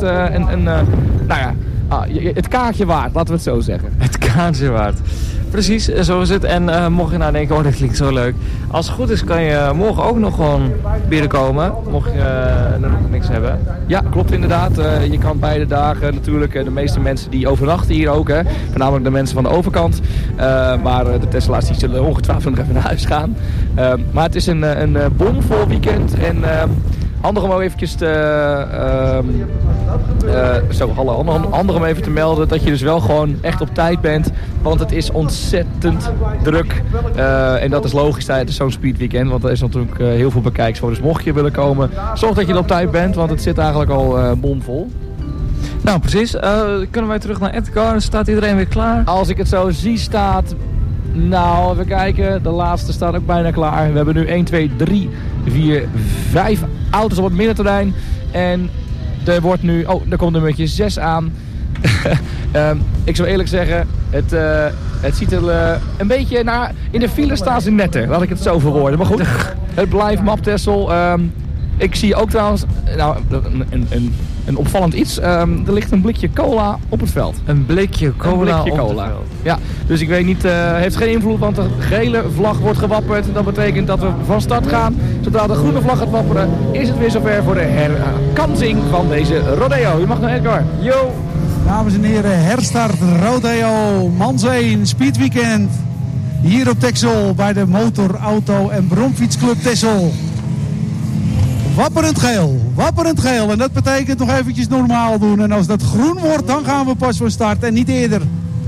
het kaartje waard, laten we het zo zeggen. Het kaartje waard. Precies, zo is het. En mocht je nou denken, dit klinkt zo leuk. Als het goed is kan je morgen ook nog gewoon binnenkomen. Mocht je nog niks hebben. Ja, klopt inderdaad. Je kan beide dagen natuurlijk. De meeste mensen die overnachten hier ook. Voornamelijk de mensen van de overkant. Maar de Tesla's die zullen ongetwijfeld nog even naar huis gaan. Maar het is een bomvol weekend. En handig om ook eventjes handig om even te melden dat je dus wel gewoon echt op tijd bent. Want het is ontzettend druk. En dat is logisch tijdens zo'n speedweekend. Want er is natuurlijk heel veel bekijks voor. Dus mocht je willen komen, zorg dat je er op tijd bent. Want het zit eigenlijk al bomvol. Nou, precies. Kunnen wij terug naar Edgar? Staat iedereen weer klaar? Als ik het zo zie staat... Nou, even kijken. De laatste staat ook bijna klaar. We hebben nu 1, 2, 3, 4, 5 auto's op het middenterrein. En er wordt nu... Oh, daar komt nummertje 6 aan. ik zou eerlijk zeggen, het ziet er een beetje naar... In de file staan ze netter, laat ik het zo verwoorden. Maar goed, het blijft Map Texel. Ik zie ook trouwens een opvallend iets. Er ligt een blikje cola op het veld. Een blikje cola op het veld. Ja, dus ik weet niet, heeft geen invloed, want de gele vlag wordt gewapperd. Dat betekent dat we van start gaan. Zodra de groene vlag gaat wapperen, is het weer zover voor de herkansing van deze rodeo. Je mag naar Edgar. Yo! Dames en heren, herstart rodeo Mans 1 Speedweekend. Hier op Texel bij de Motor, Auto en Bromfietsclub Texel. Wapperend geel. En dat betekent nog eventjes normaal doen. En als dat groen wordt, dan gaan we pas van start en niet eerder.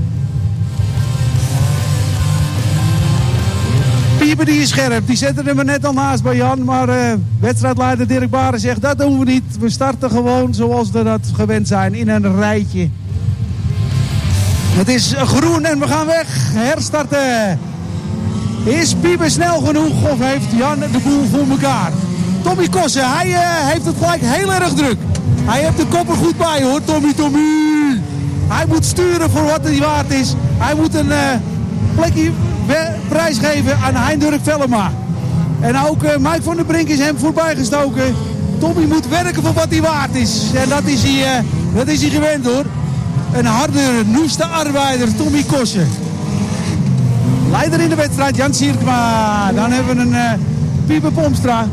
Pieper die is scherp, die zette hem er net al naast bij Jan. Maar wedstrijdleider Dirk Baren zegt, dat doen we niet. We starten gewoon zoals we dat gewend zijn, in een rijtje. Het is groen en we gaan weg. Herstarten. Is Pieper snel genoeg of heeft Jan de boel voor elkaar? Tommy Kossen, hij heeft het gelijk heel erg druk. Hij heeft de kop er goed bij hoor, Tommy. Hij moet sturen voor wat hij waard is. Hij moet een plekje prijsgeven aan Hein-Dirk Vellema. En ook Mike van der Brink is hem voorbij gestoken. Tommy moet werken voor wat hij waard is. En dat is hij gewend hoor. Een harde, noeste arbeider, Tommy Kossen. Leider in de wedstrijd, Jan Sierkma. Dan hebben we een Pieper Pomstra.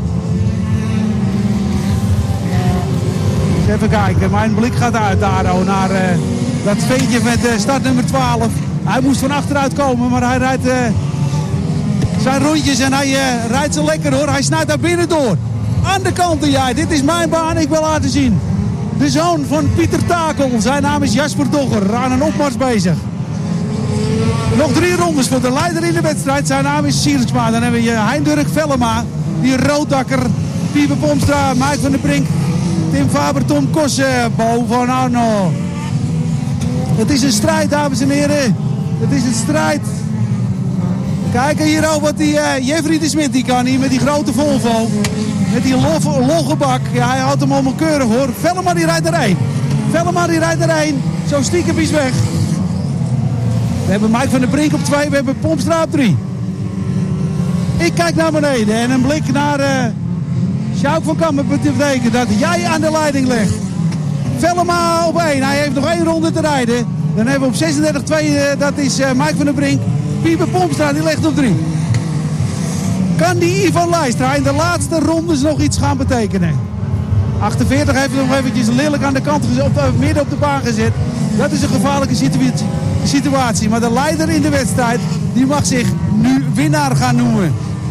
Even kijken, mijn blik gaat uit daar naar dat veentje met startnummer 12. Hij moest van achteruit komen, maar hij rijdt zijn rondjes en hij rijdt zo lekker hoor. Hij snijdt daar binnen door. Aan de kanten jij, dit is mijn baan, ik wil laten zien. De zoon van Pieter Takel, zijn naam is Jasper Dogger, aan een opmars bezig. Nog 3 rondes voor de leider in de wedstrijd, zijn naam is Siersma. Dan hebben we Hein-Dirk Vellema, die rooddakker, Pieper Pomstra, Mike van der Brink. Tim Faber, Tom Kossen, Bo van Arno. Het is een strijd, dames en heren. Het is een strijd. Kijk hier al wat die Jeffrey de Smit die kan hier met die grote Volvo. Met die logge bak. Ja, hij houdt hem allemaal keurig hoor. Vellema die rijdt erheen. Zo stiekem is weg. We hebben Mike van der Brink op 2. We hebben Pomstra op 3. Ik kijk naar beneden en een blik naar... Sjouk van Kampen betekent dat jij aan de leiding legt. Vellema op 1. Hij heeft nog 1 ronde te rijden. Dan hebben we op 36-2, dat is Mike van der Brink. Pieper Pomstra, die legt op 3. Kan die Ivan Leistra in de laatste rondes nog iets gaan betekenen? 48 heeft hij nog eventjes lelijk aan de kant gezet, midden op de baan gezet. Dat is een gevaarlijke situatie. Maar de leider in de wedstrijd, die mag zich nu winnaar gaan noemen.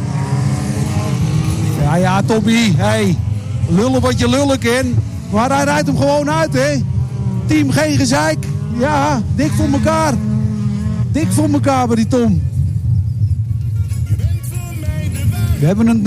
Ja, Tommy, hey, lullen wat je lullen kan. Maar hij rijdt hem gewoon uit, hè. Team geen gezeik. Ja, dik voor elkaar bij die Tom. We hebben een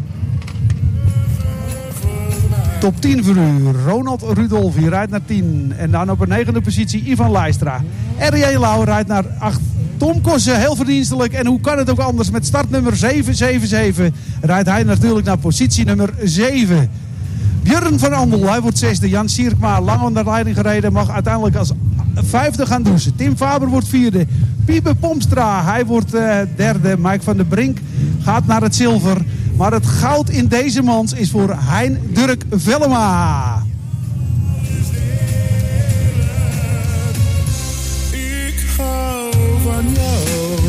top 10 voor u. Ronald Rudolphi rijdt naar 10. En dan op een 9e positie Ivan Leistra. R.J. Lau rijdt naar 8. Tom Kossen, heel verdienstelijk. En hoe kan het ook anders? Met startnummer 777 rijdt hij natuurlijk naar positie nummer 7. Björn van Andel, hij wordt 6e. Jan Sierkma, lang onder leiding gereden, mag uiteindelijk als 5e gaan douchen. Tim Faber wordt 4e. Pieper Pomstra, hij wordt 3e. Mike van der Brink gaat naar het zilver. Maar het goud in deze mans is voor Hein-Dirk Vellema. Ik hou van jou.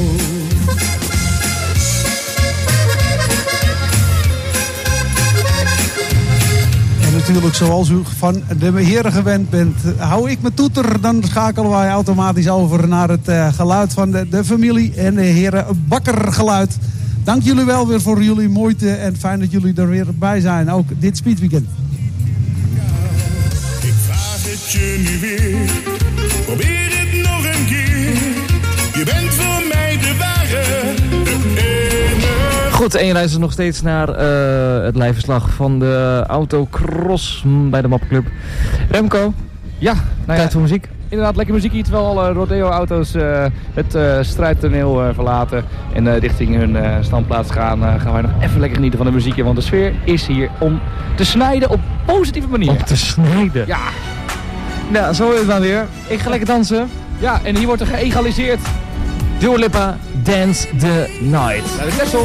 En natuurlijk, zoals u van de heren gewend bent, hou ik mijn toeter, dan schakelen wij automatisch over naar het geluid van de familie en de heren Bakker geluid. Dank jullie wel weer voor jullie moeite en fijn dat jullie er weer bij zijn, ook dit speedweekend. Ik vraag het je nu weer, probeer het nog een keer. Je bent voor mij de ware, de enige. Goed, en je luistert nog steeds naar het live-verslag van de autocross bij de Mappenclub. Remco, ja, tijd voor muziek. Inderdaad, lekker muziek hier terwijl alle rodeo-auto's het strijdtoneel verlaten en richting hun standplaats gaan. Gaan wij nog even lekker genieten van de muziekje, want de sfeer is hier om te snijden op positieve manier. Om te snijden? Ja. Nou, zo is het dan weer. Ik ga lekker dansen. Ja, en hier wordt er geëgaliseerd. Dua Lipa, Dance the Night. Naar de Texel.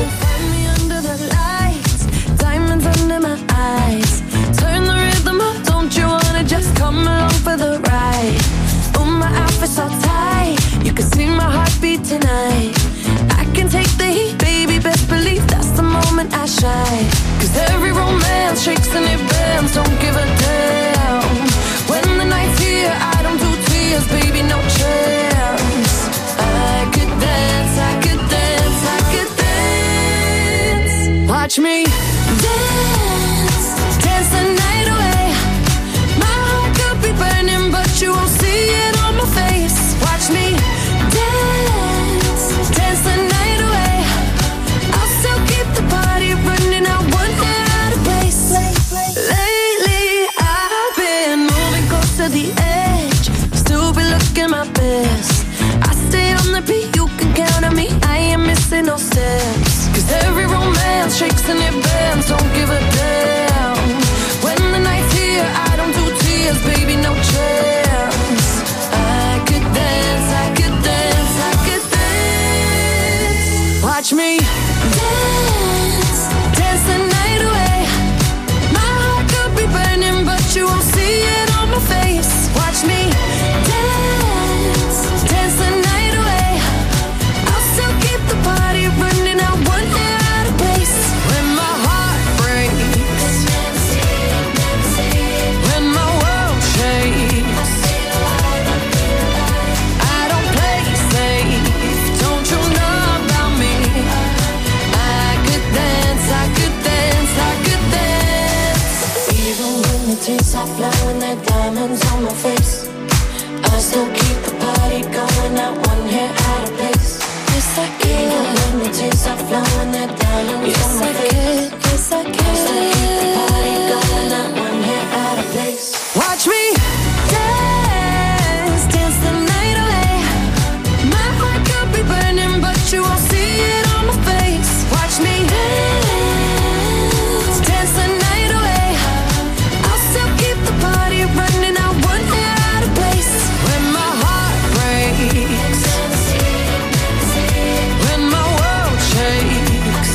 Under my eyes, turn the rhythm up, don't you wanna just come along for the ride? Oh, my outfit's all tight, you can see my heartbeat tonight. I can take the heat, baby, best believe that's the moment I shine. Cause every romance shakes and it bends, don't give a damn. When the night's here, I don't do tears, baby, no chance. I could dance, I could dance, I could dance. Watch me dance, dance the night away. My heart could be burning, but you won't see it on my face. Watch me dance, dance the night away. I'll still keep the party running, I won't get out of place. Lately I've been moving close to the edge, still be looking my best. I stay on the beat, you can count on me, I ain't missing no steps. Cause every romance shakes and it bends, don't give a damn. When the night's here, I don't do tears, baby, no chance. I could dance, I could dance, I could dance. Watch me dance, dance the night away. My heart could be burning, but you won't see it on my face. Watch me dance, dance the night away. I'll still keep the party running, I won't get out of place. When my heart breaks, when my world shakes, I don't play safe, don't you know about me? I could dance, I could dance, I could dance. Even when the tears are flowing, they're diamonds on my face, I still keep the party going, not one hair out of place. Yes, I can. Even when the tears are flowing, they're diamonds on my face. Yes, I can. I still keep the party going, not one hair out of place. Watch me dance, dance the night away. My heart could be burning, but you won't see it on my face. Watch me dance, dance the night away. I'll still keep the party running, I won't get out of place. When my heart breaks, when my world shakes,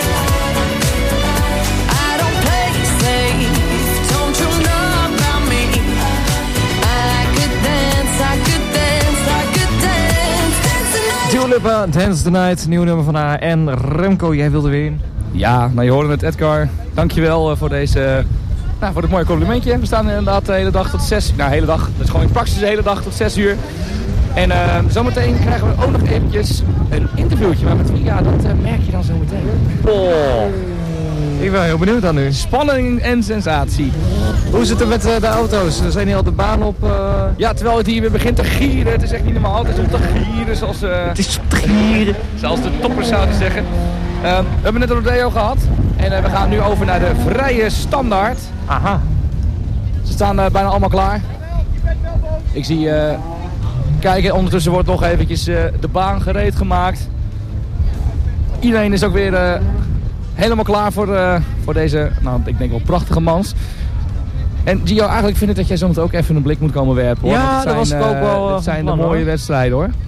I don't play safe, don't you know about me? I could dance, I could dance, I could dance, dance the night. Dua Lipa, Dance the Night, nieuw nummer van haar. En Remco, jij wilde weer in. Ja, nou je hoorde het, Edgar. Dankjewel voor deze... Nou, voor dit mooie complimentje. We staan inderdaad de hele dag tot 6 uur. Nou, hele dag. Dat is gewoon in praxis de hele dag tot 6 uur. En zometeen krijgen we ook nog eventjes een interviewtje. Maar met wie? Ja, dat merk je dan zometeen. Oh. Ik ben heel benieuwd aan nu. Spanning en sensatie. Hoe zit het met de auto's? Zijn die al de baan op? Ja, terwijl het hier weer begint te gieren. Het is echt niet normaal. Het is om te gieren zoals... Het is om te gieren. Zoals de toppers zouden zeggen. We hebben net een rodeo gehad. En we gaan nu over naar de vrije standaard. Aha. Ze staan bijna allemaal klaar. Ik zie... Kijk, ondertussen wordt nog eventjes de baan gereed gemaakt. Iedereen is ook weer helemaal klaar voor deze, nou, ik denk wel prachtige mans. En Gio, eigenlijk vind ik dat jij zometeen ook even een blik moet komen werpen, hoor. Ja, dat was ik ook wel. Het zijn de mooie wedstrijden, hoor.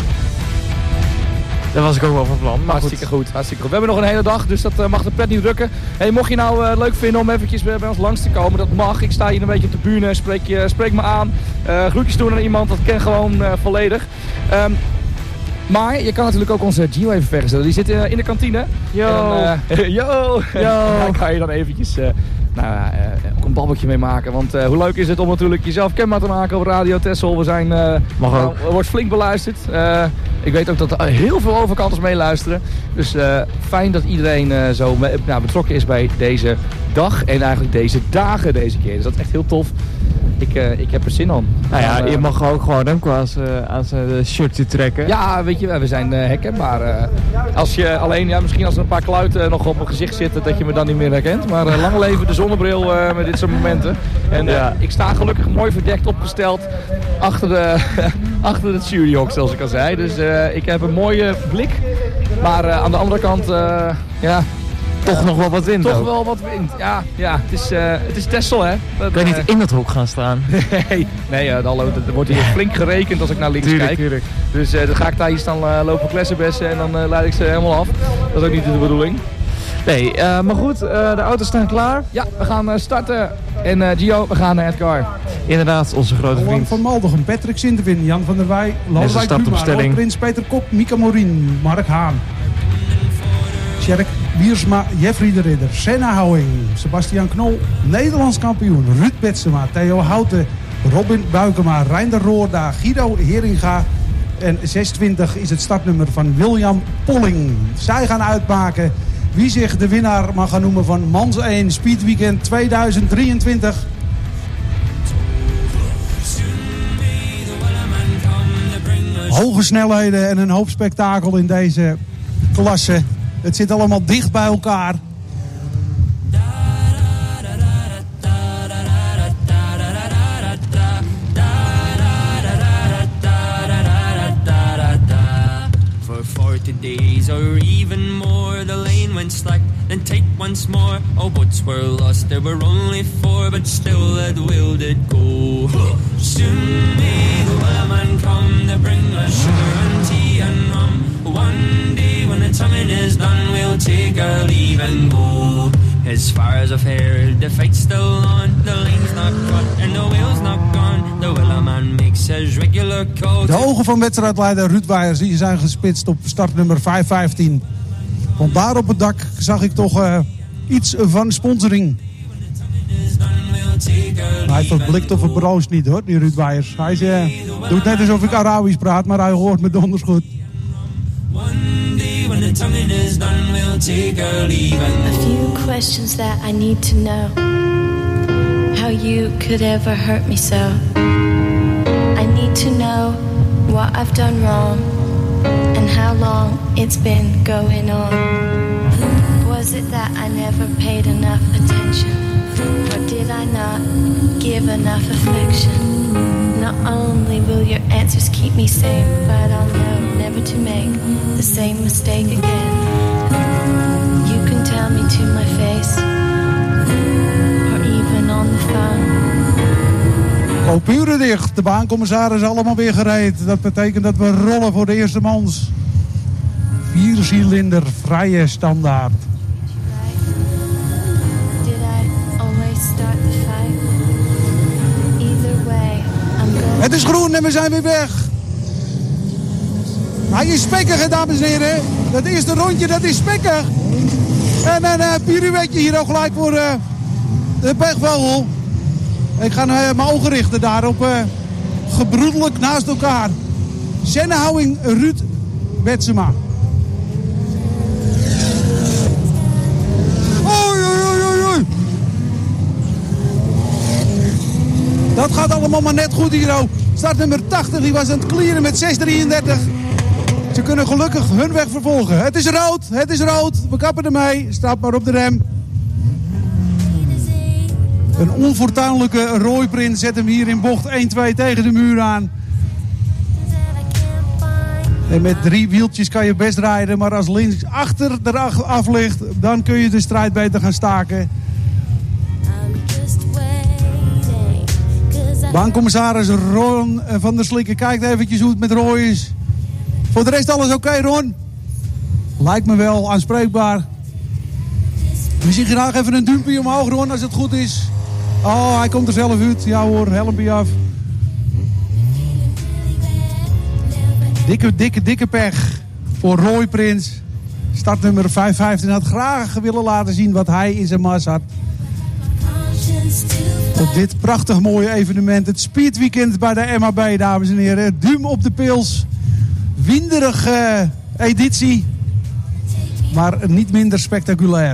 Daar was ik ook wel van plan. Maar hartstikke goed, hartstikke goed. We hebben nog een hele dag, dus dat mag de pret niet drukken. Hey, mocht je nou leuk vinden om eventjes bij ons langs te komen, dat mag. Ik sta hier een beetje op de bühne, spreek me aan. Groetjes doen aan iemand, dat ken gewoon volledig. Maar je kan natuurlijk ook onze Gio even vergezellen. Die zit in de kantine. Yo! En, yo! Daar kan je dan eventjes ook een babbeltje mee maken. Want hoe leuk is het om natuurlijk jezelf kenbaar te maken op Radio Texel. We zijn, wordt flink beluisterd. Ik weet ook dat er heel veel overkanters meeluisteren. Dus fijn dat iedereen zo betrokken is bij deze dag. En eigenlijk deze dagen deze keer. Dus dat is echt heel tof. Ik heb er zin aan. Nou ja, je mag ook gewoon Remco aan zijn shirtje trekken. Ja, weet je, we zijn herkenbaar. Als je alleen, misschien als er een paar kluiten nog op mijn gezicht zitten, dat je me dan niet meer herkent. Maar lang leven de zonnebril met dit soort momenten. En ik sta gelukkig mooi verdekt opgesteld achter het juryhok, zoals ik al zei. Dus ik heb een mooie blik. Maar aan de andere kant, toch nog wel wat wind. Toch wel wat wind, ja. Het is Texel, hè. Kun je niet in dat hok gaan staan? Nee, er wordt hier flink gerekend als ik naar links kijk. Tuurlijk. Dus dan ga ik daar hier staan lopen klessenbessen en dan leid ik ze helemaal af. Dat is ook niet de bedoeling. Nee, maar goed, de auto's staan klaar. Ja, we gaan starten. En Gio, we gaan naar Edgar. Inderdaad, onze grote vriend. Van Maldegem, Patrick Sinterwin, Jan van der Wij, Lodewijk Bruma, Prins Peter Kok, Mika Morin, Mark Haan. Sjerk Wiersma, Jeffrey de Ridder, Senna Houwing, Sebastian Knol, Nederlands kampioen, Ruud Betsema, Theo Houten, Robin Buikema, Reinder Roorda, Guido Heringa. En 26 is het startnummer van William Polling. Zij gaan uitmaken wie zich de winnaar mag gaan noemen van Mans 1 Speed Weekend 2023. Hoge snelheden en een hoop spektakel in deze klasse. Het zit allemaal dicht bij elkaar. For 40 days or even more, the lane went slack, then tight once more. All boats were lost, there were only 4, but still that will did go. Soon may the wellerman come to bring us sugar and tea and rum. One day when the tonguing is done, we'll take our leave and go. As far as I've heard, the fight's still on. The lane's not cut and the wheel's not gone. The wellerman makes his regular call. De ogen van wedstrijdleider Ruud Weijers die zijn gespitst op startnummer 515. Want daar op het dak zag ik toch iets van sponsoring. Maar hij verblikt of het broos niet hoor, die Ruud Weijers. Hij doet net alsof ik Arabisch praat, maar hij hoort me donders goed. A few questions that I need to know. How you could ever hurt me so. I need to know what I've done wrong and how long it's been going on. Was it that I never paid enough attention? Or did I not give enough affection? Not only will your answers keep me safe, but I'll know never to make the same mistake again. You can tell me to my face, or even on the phone. Copuren dicht, de baancommissaris allemaal weer gereed. Dat betekent dat we rollen voor de eerste mans. 4-cilinder, vrije standaard. Het is groen en we zijn weer weg. Hij is spekkig, dames en heren. Dat eerste rondje, dat is spekkig. En een pirouetje hier ook gelijk voor de pechvogel. Ik ga mijn ogen richten daarop. Gebroedelijk naast elkaar. Senna Houwing, Ruud Betsema. Oei, oei, oei, oei. Dat gaat allemaal maar net goed hier. Startnummer 80, die was aan het clearen met 6:33. Ze kunnen gelukkig hun weg vervolgen. Het is rood, het is rood. We kappen ermee. Stap maar op de rem. Een onfortuinlijke rooiprint zet hem hier in bocht 1-2 tegen de muur aan. En met 3 wieltjes kan je best rijden. Maar als links achter eraf ligt, dan kun je de strijd beter gaan staken. Baancommissaris Ron van der Slikken kijkt eventjes hoe het met Roy is. Voor de rest alles oké, Ron? Lijkt me wel aanspreekbaar. We zien graag even een duimpje omhoog, Ron, als het goed is. Oh, hij komt er zelf uit. Ja hoor, helmpje af. Dikke pech voor Roy Prins. Startnummer 515 had graag willen laten zien wat hij in zijn mars had. Op dit prachtig mooie evenement. Het Speed Weekend bij de MAB, dames en heren. Duim op de pils. Winderige editie. Maar niet minder spectaculair.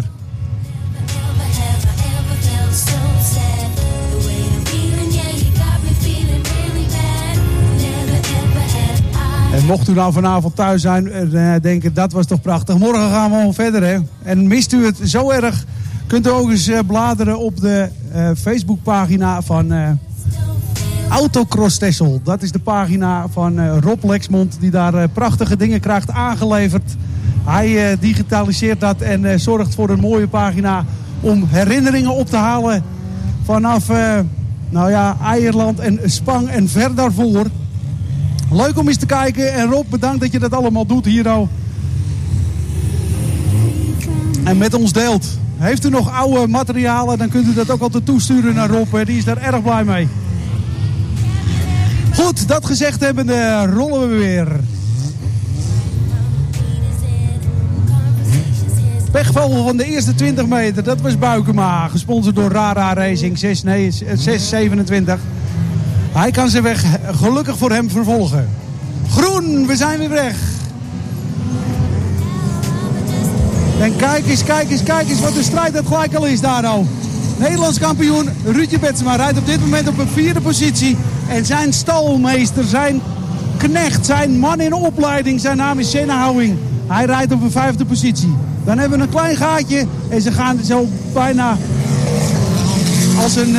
En mocht u nou vanavond thuis zijn en denken dat was toch prachtig. Morgen gaan we gewoon verder. Hè? En mist u het zo erg, kunt u ook eens bladeren op de Facebookpagina van Autocross Texel. Dat is de pagina van Rob Lexmond die daar prachtige dingen krijgt aangeleverd. Hij digitaliseert dat en zorgt voor een mooie pagina om herinneringen op te halen vanaf Eierland en Spang en ver daarvoor. Leuk om eens te kijken. En Rob, bedankt dat je dat allemaal doet hier al. En met ons deelt. Heeft u nog oude materialen, dan kunt u dat ook altijd toesturen naar Rob. Die is daar erg blij mee. Goed, dat gezegd hebbende rollen we weer. Pechvogel van de eerste 20 meter, dat was Buikema. Gesponsord door Rara Racing 627. Hij kan zijn weg gelukkig voor hem vervolgen. Groen, we zijn weer weg. En kijk eens wat de strijd dat gelijk al is daar al. Nederlands kampioen Ruudje Betsema rijdt op dit moment op een 4e positie. En zijn stalmeester, zijn knecht, zijn man in opleiding, zijn naam is Senna Houwing. Hij rijdt op een 5e positie. Dan hebben we een klein gaatje en ze gaan zo bijna als een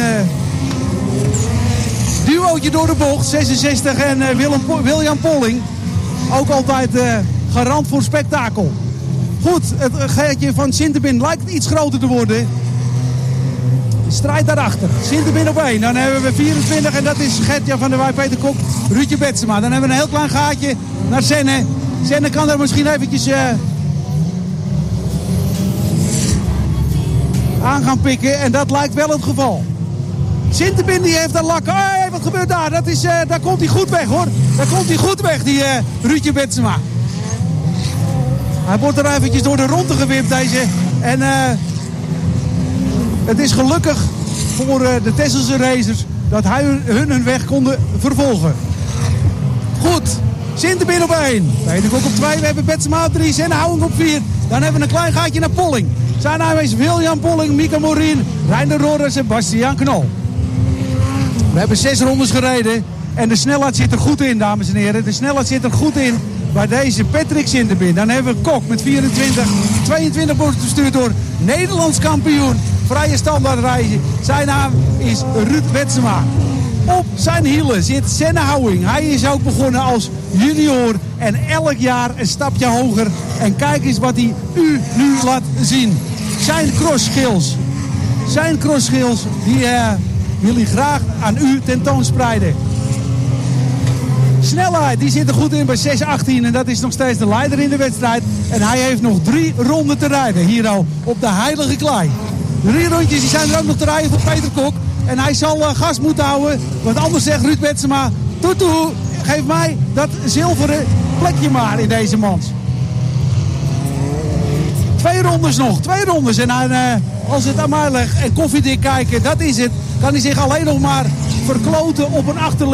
duootje door de bocht. 66 en William Polling. Ook altijd garant voor spektakel. Goed, het gaatje van Sinterbin lijkt iets groter te worden. Strijd daarachter. Sinterbin op 1. Dan hebben we 24 en dat is Gertja van der Waai, Peter Kok, Ruudje Betsema. Dan hebben we een heel klein gaatje naar Senne. Senne kan er misschien eventjes aan gaan pikken. En dat lijkt wel het geval. Sinterbin die heeft een lak. Hey, wat gebeurt daar? Daar komt hij goed weg hoor. Daar komt hij goed weg, die Ruudje Betsema. Hij wordt er eventjes door de ronde gewipt deze. En het is gelukkig voor de Tesselse racers dat hun weg konden vervolgen. Goed, Sinterbin op 1. Peter Kok op 2. We hebben Betsema op 3. Senne Houwing op 4. Dan hebben we een klein gaatje naar Polling. Zijn naam is William Polling, Mika Morin, Reiner Roor en Sebastian Knol. We hebben 6 rondes gereden. En de snelheid zit er goed in, dames en heren. De snelheid zit er goed in bij deze Patrick Sinterbin. Dan hebben we Kok met 24. 22 wordt bestuurd door Nederlands kampioen. Vrije standaard rijden. Zijn naam is Ruud Betsema. Op zijn hielen zit Senna Houwing. Hij is ook begonnen als junior. En elk jaar een stapje hoger. En kijk eens wat hij u nu laat zien. Zijn cross-skills, die wil hij graag aan u tentoonspreiden. Snelheid, die zit er goed in bij 6.18 en dat is nog steeds de leider in de wedstrijd. En hij heeft nog 3 ronden te rijden, hier al op de heilige klei. 3 rondjes die zijn er ook nog te rijden voor Peter Kok. En hij zal gas moeten houden, want anders zegt Ruud Betsema: toetoe, geef mij dat zilveren plekje maar in deze mans. 2 rondes nog, 2 rondes. En als het aan mij legt en koffiedik kijken, dat is het. Kan hij zich alleen nog maar verkloten op een achterliggende.